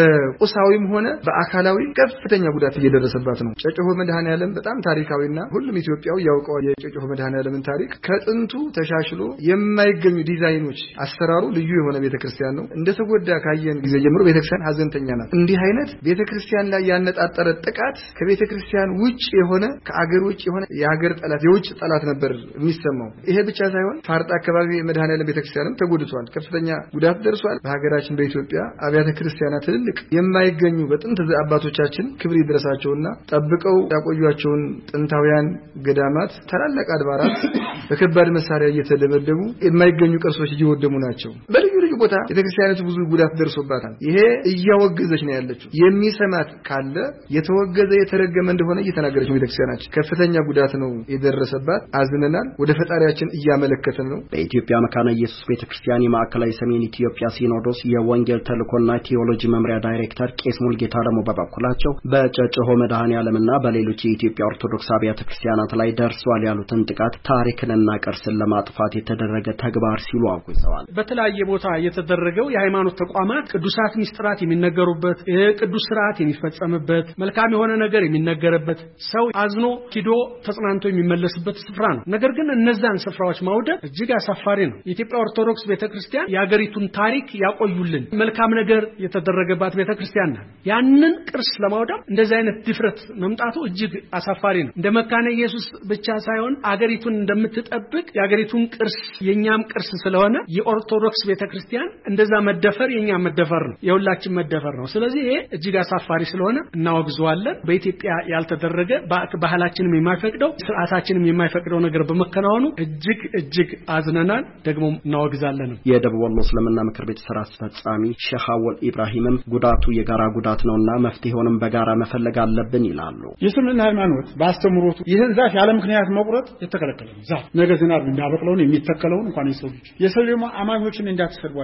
በቁሳዊም ሆነ በአካላዊ ከፍተኛ ጉዳት እየደረሰባት ነው። ጨጨሆ መድኃኔዓለም በጣም ታሪካዊና ሁሉም ኢትዮጵያዊ ያውቀዋል። የጨጨሆ መድኃኔዓለምን ታሪክ ከጥንቱ ተሻሽሎ የማይገኙ ዲዛይኖች፣ አሰራሩ ልዩ የሆነ ቤተክርስቲያን ነው። እንደተጎዳ ካየን ጊዜ ጀምሮ ቤተክርስቲያን ሀዘንተኛ ናት። እንዲህ አይነት ቤተክርስቲያን ላይ ያነጣጠረ ጥቃት ከቤተክርስቲያን ውጭ የሆነ ከአገር ውጭ የሆነ የሀገር ጠላት የውጭ ጠላት ነበር የሚሰማው። ይሄ ብቻ ሳይሆን ፋርጣ አካባቢ መድኃኔዓለም ቤተክርስቲያንም ተጎድቷል። ከፍተኛ ጉዳት ደርሷል። በሀገራችን በኢትዮጵያ አብያተ ክርስቲያናት ትልልቅ የማይገኙ በጥንት አባቶቻችን ክብር ይድረሳቸውና ጠብቀው ያቆዩአቸውን ጥንታውያን ገዳማት፣ ታላላቅ አድባራት በከባድ መሳሪያ እየተደበደቡ የማይገኙ ቅርሶች እየወደሙ ናቸው። በልዩ ልዩ ቦታ ቤተክርስቲያናቱ ብዙ ጉዳት ደርሶባታል። ይሄ እያወገዘች ነው ያለችው። የሚሰማት ካለ የተወገዘ የተረገመ እንደሆነ እየተናገረች ነው ቤተክርስቲያናችን። ከፍተኛ ጉዳት ነው የደረሰባት። አዝነናል። ወደ ፈጣሪያችን እያመለከተን ነው። በኢትዮጵያ መካነ ኢየሱስ ቤተክርስቲያን የማዕከላዊ ሰሜን ኢትዮጵያ ሲኖዶስ የወንጌል ተልእኮና ቴዎሎጂ መምሪያ ዳይሬክተር ቄስ ሙልጌታ ደግሞ በበኩላቸው በጨጨሆ መድኃኔዓለምና በሌሎች የኢትዮጵያ ኦርቶዶክስ አብያተ ክርስቲያናት ላይ ደርሷል ያሉትን ጥቃት ታሪክንና ቅርስን ለማጥፋት የተደረገ ተግባር ሲሉ አውግዘዋል። በተለያየ ቦታ የተደረገው የሃይማኖት ተቋማት ቅዱሳት ሚስጥራት የሚነገሩበት፣ ቅዱስ ስርዓት የሚፈጸምበት፣ መልካም የሆነ ነገር የሚነገርበት፣ ሰው አዝኖ ኪዶ ተጽናንቶ የሚመለስበት ስፍራ ነው። ነገር ግን እነዛን ስፍራዎች ማውደም እጅግ አሳፋሪ ነው። የኢትዮጵያ ኦርቶዶክስ ቤተክርስቲያን የሀገሪቱን ታሪክ ያቆዩልን መልካም ነገር የተደረገባት ቤተክርስቲያን ናት። ያንን ቅርስ ለማውደም እንደዚህ አይነት ድፍረት መምጣቱ እጅግ አሳፋሪ ነው። እንደ መካነ ኢየሱስ ብቻ ሳይሆን አገሪቱን እንደምትጠብቅ የአገሪቱን ቅርስ የኛም ቅርስ ስለሆነ የኦርቶዶክስ ቤተክርስቲያን እንደዛ መደፈር የኛም መደፈር ነው፣ የሁላችን መደፈር ነው። ስለዚህ ይሄ እጅግ አሳፋሪ ስለሆነ እናወግዘዋለን። በኢትዮጵያ ያልተደረገ ባህላችንም የማይፈቅደው ስርዓታችንም የማይፈቅደው ነገር በመከናወኑ እጅግ እጅግ አዝነናል፣ ደግሞ እናወግዛለን። የደቡብ ወሎ እስልምና ምክር ቤት ስራ አስፈጻሚ ሼህ አወል ኢብራሂምም ጉዳቱ የጋራ ጉዳት ነውና መፍትሄውንም በጋራ መፈለግ አለብን ይላሉ። የእስልምና ሃይማኖት በአስተምሮቱ ይህን ዛፍ ያለ ምክንያት መቁረጥ የተከለከለ ነው። ዛፍ ነገ ዝናብ እንዳበቅለውን የሚተከለውን እንኳን የሰው ልጅ የሰለማ አማኞችን እንዳትሰድቧቸው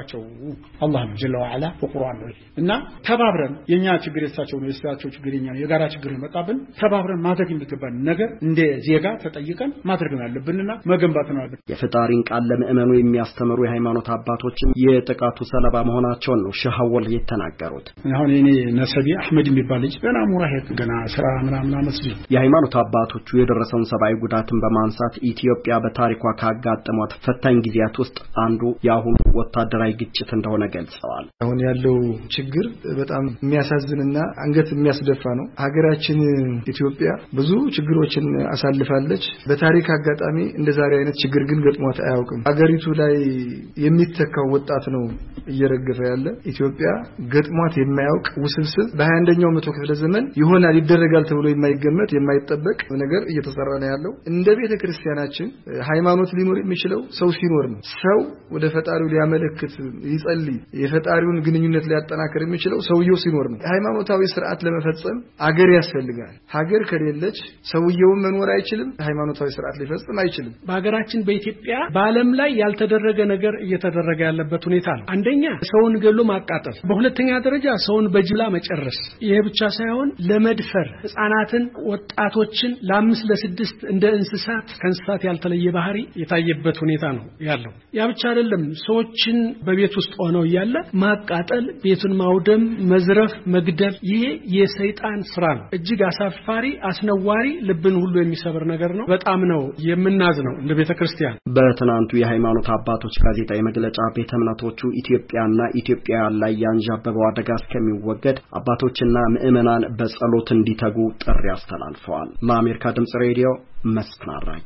ያዘዟቸው አላህ ጀለ ወዐላ በቁርአን ነው እና ተባብረን የኛ ችግር የሳቸው ነው የሳቸው ችግር የኛ የጋራ ችግር መጣብን ተባብረን ማድረግ የሚገባን ነገር እንደ ዜጋ ተጠይቀን ማድረግ አለብንና መገንባት ነው አለብን። የፈጣሪን ቃል ለምእመኑ የሚያስተምሩ የሃይማኖት አባቶችም የጥቃቱ ሰለባ መሆናቸውን ነው ሼህ አወል የተናገሩት። አሁን እኔ ነሰቢ አህመድ የሚባል ልጅ ገና ሙራሂቅ ገና ስራ ምናምን መስጂድ የሃይማኖት አባቶቹ የደረሰውን ሰብአዊ ጉዳትን በማንሳት ኢትዮጵያ በታሪኳ ካጋጠሟት ፈታኝ ጊዜያት ውስጥ አንዱ የአሁኑ ወታደራዊ ግጭት እንደሆነ ገልጸዋል። አሁን ያለው ችግር በጣም የሚያሳዝንና አንገት የሚያስደፋ ነው። ሀገራችን ኢትዮጵያ ብዙ ችግሮችን አሳልፋለች። በታሪክ አጋጣሚ እንደዛሬ አይነት ችግር ግን ገጥሟት አያውቅም። ሀገሪቱ ላይ የሚተካው ወጣት ነው እየረገፈ ያለ። ኢትዮጵያ ገጥሟት የማያውቅ ውስብስብ በሃያ አንደኛው መቶ ክፍለ ዘመን ይሆናል ይደረጋል ተብሎ የማይገመት የማይጠበቅ ነገር እየተሰራ ነው ያለው። እንደ ቤተ ክርስቲያናችን ሃይማኖት ሊኖር የሚችለው ሰው ሲኖር ነው። ሰው ወደ ፈጣሪው ሊያመለክት ይጸልይ የፈጣሪውን ግንኙነት ሊያጠናክር የሚችለው ሰውየው ሲኖር ነው። ሃይማኖታዊ ስርዓት ለመፈጸም አገር ያስፈልጋል። ሀገር ከሌለች ሰውየው መኖር አይችልም፣ ሃይማኖታዊ ስርዓት ሊፈጽም አይችልም። በሀገራችን በኢትዮጵያ በዓለም ላይ ያልተደረገ ነገር እየተደረገ ያለበት ሁኔታ ነው። አንደኛ ሰውን ገሎ ማቃጠል፣ በሁለተኛ ደረጃ ሰውን በጅምላ መጨረስ። ይሄ ብቻ ሳይሆን ለመድፈር ህፃናትን ወጣቶችን ለአምስት ለስድስት እንደ እንስሳት ከእንስሳት ያልተለየ ባህሪ የታየበት ሁኔታ ነው ያለው። ያ ብቻ አይደለም፣ ሰዎችን በቤት ውስጥ ሆነው ያለ ማቃጠል፣ ቤቱን ማውደም፣ መዝረፍ፣ መግደል ይሄ የሰይጣን ስራ ነው። እጅግ አሳፋሪ አስነዋሪ ልብን ሁሉ የሚሰብር ነገር ነው። በጣም ነው የምናዝነው እንደ ቤተክርስቲያን። በትናንቱ የሃይማኖት አባቶች ጋዜጣዊ መግለጫ ቤተ እምነቶቹ ኢትዮጵያና ኢትዮጵያውያን ላይ ያንዣበበው አደጋ እስከሚወገድ አባቶችና ምእመናን በጸሎት እንዲተጉ ጥሪ አስተላልፈዋል። ለአሜሪካ ድምጽ ሬዲዮ መስፍን አራጌ።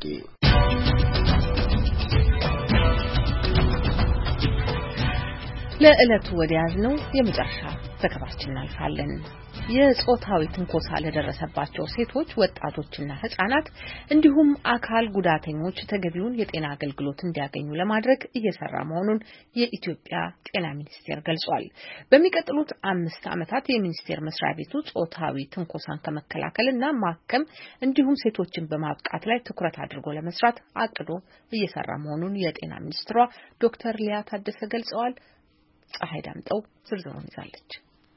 ለዕለቱ ወዲያዝነው የመጨረሻ ዘገባችን እናልፋለን። የጾታዊ ትንኮሳ ለደረሰባቸው ሴቶች፣ ወጣቶችና ህጻናት እንዲሁም አካል ጉዳተኞች ተገቢውን የጤና አገልግሎት እንዲያገኙ ለማድረግ እየሰራ መሆኑን የኢትዮጵያ ጤና ሚኒስቴር ገልጿል። በሚቀጥሉት አምስት ዓመታት የሚኒስቴር መስሪያ ቤቱ ጾታዊ ትንኮሳን ከመከላከልና ማከም እንዲሁም ሴቶችን በማብቃት ላይ ትኩረት አድርጎ ለመስራት አቅዶ እየሰራ መሆኑን የጤና ሚኒስትሯ ዶክተር ሊያ ታደሰ ገልጸዋል። ፀሐይ ዳምጠው ዝርዝሩን ይዛለች።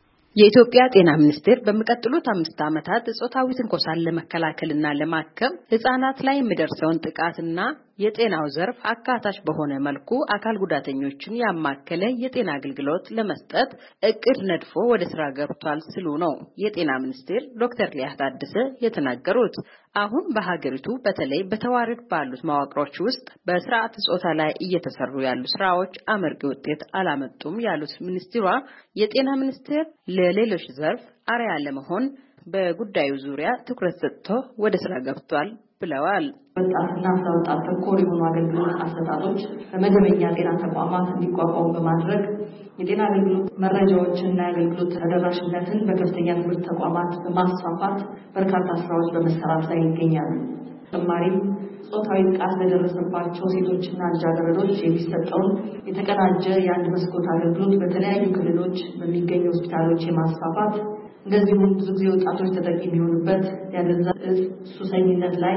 የኢትዮጵያ ጤና ሚኒስቴር በሚቀጥሉት አምስት ዓመታት ጾታዊ ትንኮሳን ለመከላከልና ለማከም ህጻናት ላይ የሚደርሰውን ጥቃትና የጤናው ዘርፍ አካታች በሆነ መልኩ አካል ጉዳተኞችን ያማከለ የጤና አገልግሎት ለመስጠት እቅድ ነድፎ ወደ ስራ ገብቷል ሲሉ ነው የጤና ሚኒስቴር ዶክተር ሊያ ታደሰ የተናገሩት። አሁን በሀገሪቱ በተለይ በተዋረድ ባሉት መዋቅሮች ውስጥ በስርዓተ ጾታ ላይ እየተሰሩ ያሉ ስራዎች አመርቂ ውጤት አላመጡም ያሉት ሚኒስትሯ የጤና ሚኒስቴር ለሌሎች ዘርፍ አርአያ ለመሆን በጉዳዩ ዙሪያ ትኩረት ሰጥቶ ወደ ስራ ገብቷል ብለዋል። ወጣትና ወጣት ተኮር የሆኑ አገልግሎት አሰጣጦች በመደበኛ ጤና ተቋማት እንዲቋቋሙ በማድረግ የጤና አገልግሎት መረጃዎችና የአገልግሎት ተደራሽነትን በከፍተኛ ትምህርት ተቋማት በማስፋፋት በርካታ ስራዎች በመሰራት ላይ ይገኛሉ። ተጨማሪም ጾታዊ ጥቃት ለደረሰባቸው ሴቶችና ልጃገረዶች የሚሰጠውን የተቀናጀ የአንድ መስኮት አገልግሎት በተለያዩ ክልሎች በሚገኙ ሆስፒታሎች የማስፋፋት እንደዚሁም ብዙ ጊዜ ወጣቶች ተጠቂ የሚሆኑበት የአደንዛዥ እጽ ሱሰኝነት ላይ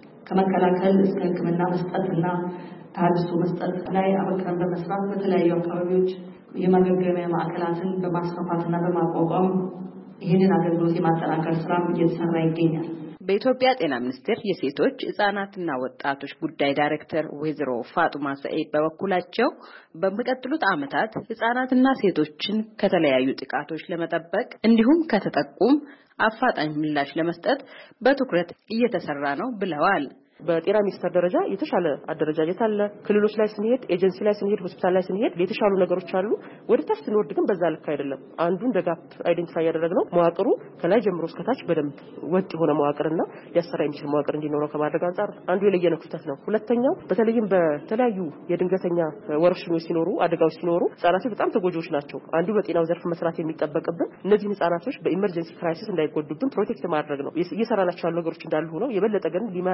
ከመከላከል እስከ ሕክምና መስጠትና ተሃድሶ መስጠት ላይ አበክረን በመስራት በተለያዩ አካባቢዎች የማገገሚያ ማዕከላትን በማስፋፋትና በማቋቋም ይህንን አገልግሎት የማጠናከር ስራ እየተሰራ ይገኛል። በኢትዮጵያ ጤና ሚኒስቴር የሴቶች ህጻናትና ወጣቶች ጉዳይ ዳይሬክተር ወይዘሮ ፋጡማ ሰኢድ በበኩላቸው በሚቀጥሉት ዓመታት ህጻናትና ሴቶችን ከተለያዩ ጥቃቶች ለመጠበቅ እንዲሁም ከተጠቁም አፋጣኝ ምላሽ ለመስጠት በትኩረት እየተሰራ ነው ብለዋል። በጤና ሚኒስቴር ደረጃ የተሻለ አደረጃጀት አለ። ክልሎች ላይ ስንሄድ፣ ኤጀንሲ ላይ ስንሄድ፣ ሆስፒታል ላይ ስንሄድ የተሻሉ ነገሮች አሉ። ወደ ታች ስንወርድ ግን በዛ ልክ አይደለም። አንዱን ደጋፕ አይደንቲፋይ ያደረግነው መዋቅሩ ከላይ ጀምሮ እስከ ታች በደንብ ወጥ የሆነ መዋቅርና ሊያሰራ የሚችል መዋቅር እንዲኖረው ከማድረግ አንጻር አንዱ የለየነው ክፍተት ነው። ሁለተኛው በተለይም በተለያዩ የድንገተኛ ወረርሽኞች ሲኖሩ፣ አደጋዎች ሲኖሩ ህጻናቶች በጣም ተጎጂዎች ናቸው። አንዱ በጤናው ዘርፍ መስራት የሚጠበቅብን እነዚህ ህጻናቶች በኢመርጀንሲ ክራይሲስ እንዳይጎዱብን ፕሮቴክት ማድረግ ነው። እየሰራናቸው ያሉ ነገሮች እንዳሉ ሆነው የበለጠ ግን ሊመራን የሚችል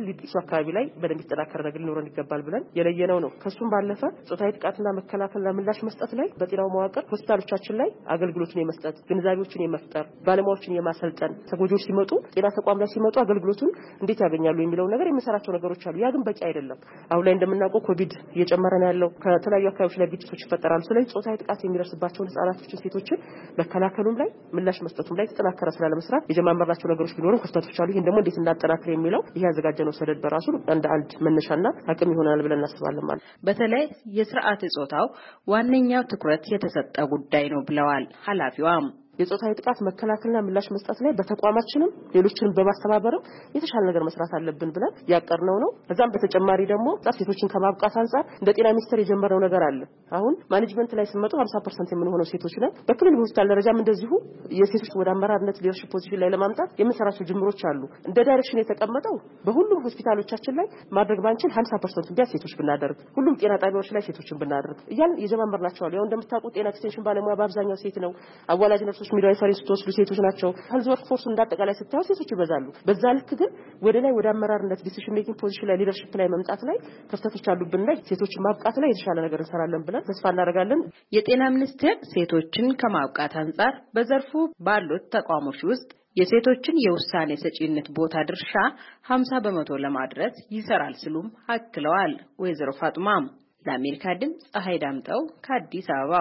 ሊዲሱ አካባቢ ላይ በደንብ ይተዳከረ ነገር ሊኖረን ይገባል ብለን የለየነው ነው። ከሱም ባለፈ ጾታዊ ጥቃትና መከላከልና ምላሽ መስጠት ላይ በጤናው መዋቅር ሆስፒታሎቻችን ላይ አገልግሎቱን የመስጠት ግንዛቤዎችን የመፍጠር ባለሙያዎችን የማሰልጠን ተጎጂዎች ሲመጡ ጤና ተቋም ላይ ሲመጡ አገልግሎቱን እንዴት ያገኛሉ የሚለው ነገር የሚሰራቸው ነገሮች አሉ። ያ ግን በቂ አይደለም። አሁን ላይ እንደምናውቀው ኮቪድ እየጨመረ ነው ያለው። ከተለያዩ አካባቢዎች ላይ ግጭቶች ይፈጠራሉ። ስለዚህ ጾታዊ ጥቃት የሚደርስባቸውን ህጻናቶችን ሴቶችን መከላከሉም ላይ ምላሽ መስጠቱም ላይ ተጠናከረ ስራ ለመስራት የጀማመርናቸው ነገሮች ቢኖርም ክፍተቶች አሉ። ይሄን ደግሞ እንዴት እናጠናክር የሚለው ይሄ ያዘጋጀነው ሰነድ በራሱ እንደ አንድ መነሻና አቅም ይሆናል ብለን እናስባለን ማለት። በተለይ የስርዓተ ጾታው ዋነኛው ትኩረት የተሰጠ ጉዳይ ነው ብለዋል ኃላፊዋም። የጾታዊ ጥቃት መከላከልና ምላሽ መስጠት ላይ በተቋማችንም ሌሎችንም በማስተባበርም የተሻለ ነገር መስራት አለብን ብለን ያቀርነው ነው። ከዛም በተጨማሪ ደግሞ ሴቶችን ከማብቃት አንፃር እንደ ጤና ሚኒስቴር የጀመረው ነገር አለ። አሁን ማኔጅመንት ላይ ስንመጡ ሀምሳ ፐርሰንት የምንሆነው ሴቶች ነን። በክልል ሆስፒታል ደረጃም እንደዚሁ የሴቶች ወደ አመራርነት ሊደርሺፕ ፖዚሽን ላይ ለማምጣት የምንሰራቸው ጅምሮች አሉ። እንደ ዳይሬክሽን የተቀመጠው በሁሉም ሆስፒታሎቻችን ላይ ማድረግ ባንችል ሀምሳ ፐርሰንት ቢያንስ ሴቶች ብናደርግ፣ ሁሉም ጤና ጣቢያዎች ላይ ሴቶችን ብናደርግ እያልን የጀማመርናቸው አሉ። ያው እንደምታውቁት ጤና ኤክስቴንሽን ባለሙያ በአብዛኛው ሴት ነው። አዋላጅ ነርሶች ሚድዋይፈሪ ስትወስዱ ሴቶች ናቸው። ሄልዝ ወርክ ፎርስ እንዳጠቃላይ ስታዩ ሴቶች ይበዛሉ። በዛ ልክ ግን ወደ ላይ ወደ አመራርነት ዲሲሽን ሜኪንግ ፖዚሽን ላይ ሊደርሺፕ ላይ መምጣት ላይ ክፍተቶች አሉብን ላይ ሴቶችን ማብቃት ላይ የተሻለ ነገር እንሰራለን ብለን ተስፋ እናደርጋለን። የጤና ሚኒስቴር ሴቶችን ከማብቃት አንፃር በዘርፉ ባሉት ተቋሞች ውስጥ የሴቶችን የውሳኔ ሰጪነት ቦታ ድርሻ ሀምሳ በመቶ ለማድረስ ይሰራል ሲሉም አክለዋል። ወይዘሮ ፋጡማም ለአሜሪካ ድምጽ ፀሐይ ዳምጠው ከአዲስ አበባ።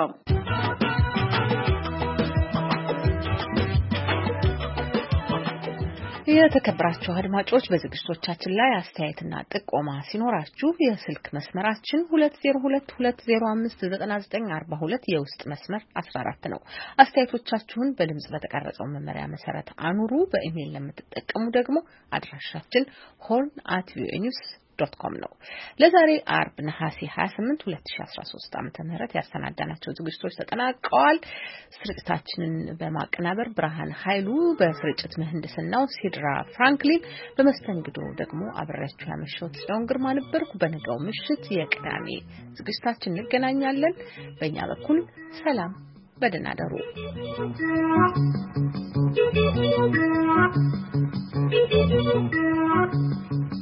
የተከበራችሁ አድማጮች በዝግጅቶቻችን ላይ አስተያየትና ጥቆማ ሲኖራችሁ የስልክ መስመራችን ሁለት ዜሮ ሁለት ሁለት ዜሮ አምስት ዘጠና ዘጠኝ አርባ ሁለት የውስጥ መስመር አስራ አራት ነው። አስተያየቶቻችሁን በድምጽ በተቀረጸው መመሪያ መሰረት አኑሩ። በኢሜይል ለምትጠቀሙ ደግሞ አድራሻችን ሆርን አት ቪኦኤ ኒውስ ዶት ኮም ነው። ለዛሬ አርብ ነሐሴ ሀያ ስምንት ሁለት ሺህ አስራ ሶስት ዓመተ ምህረት ያሰናዳናቸው ዝግጅቶች ተጠናቀዋል። ስርጭታችንን በማቀናበር ብርሃን ኃይሉ፣ በስርጭት ምህንድስናው ሲድራ ፍራንክሊን፣ በመስተንግዶ ደግሞ አብሬያችሁ ያመሸሁት ጽዮን ግርማ ነበርኩ። በነገው ምሽት የቅዳሜ ዝግጅታችን እንገናኛለን። በእኛ በኩል ሰላም፣ በደህና እደሩ።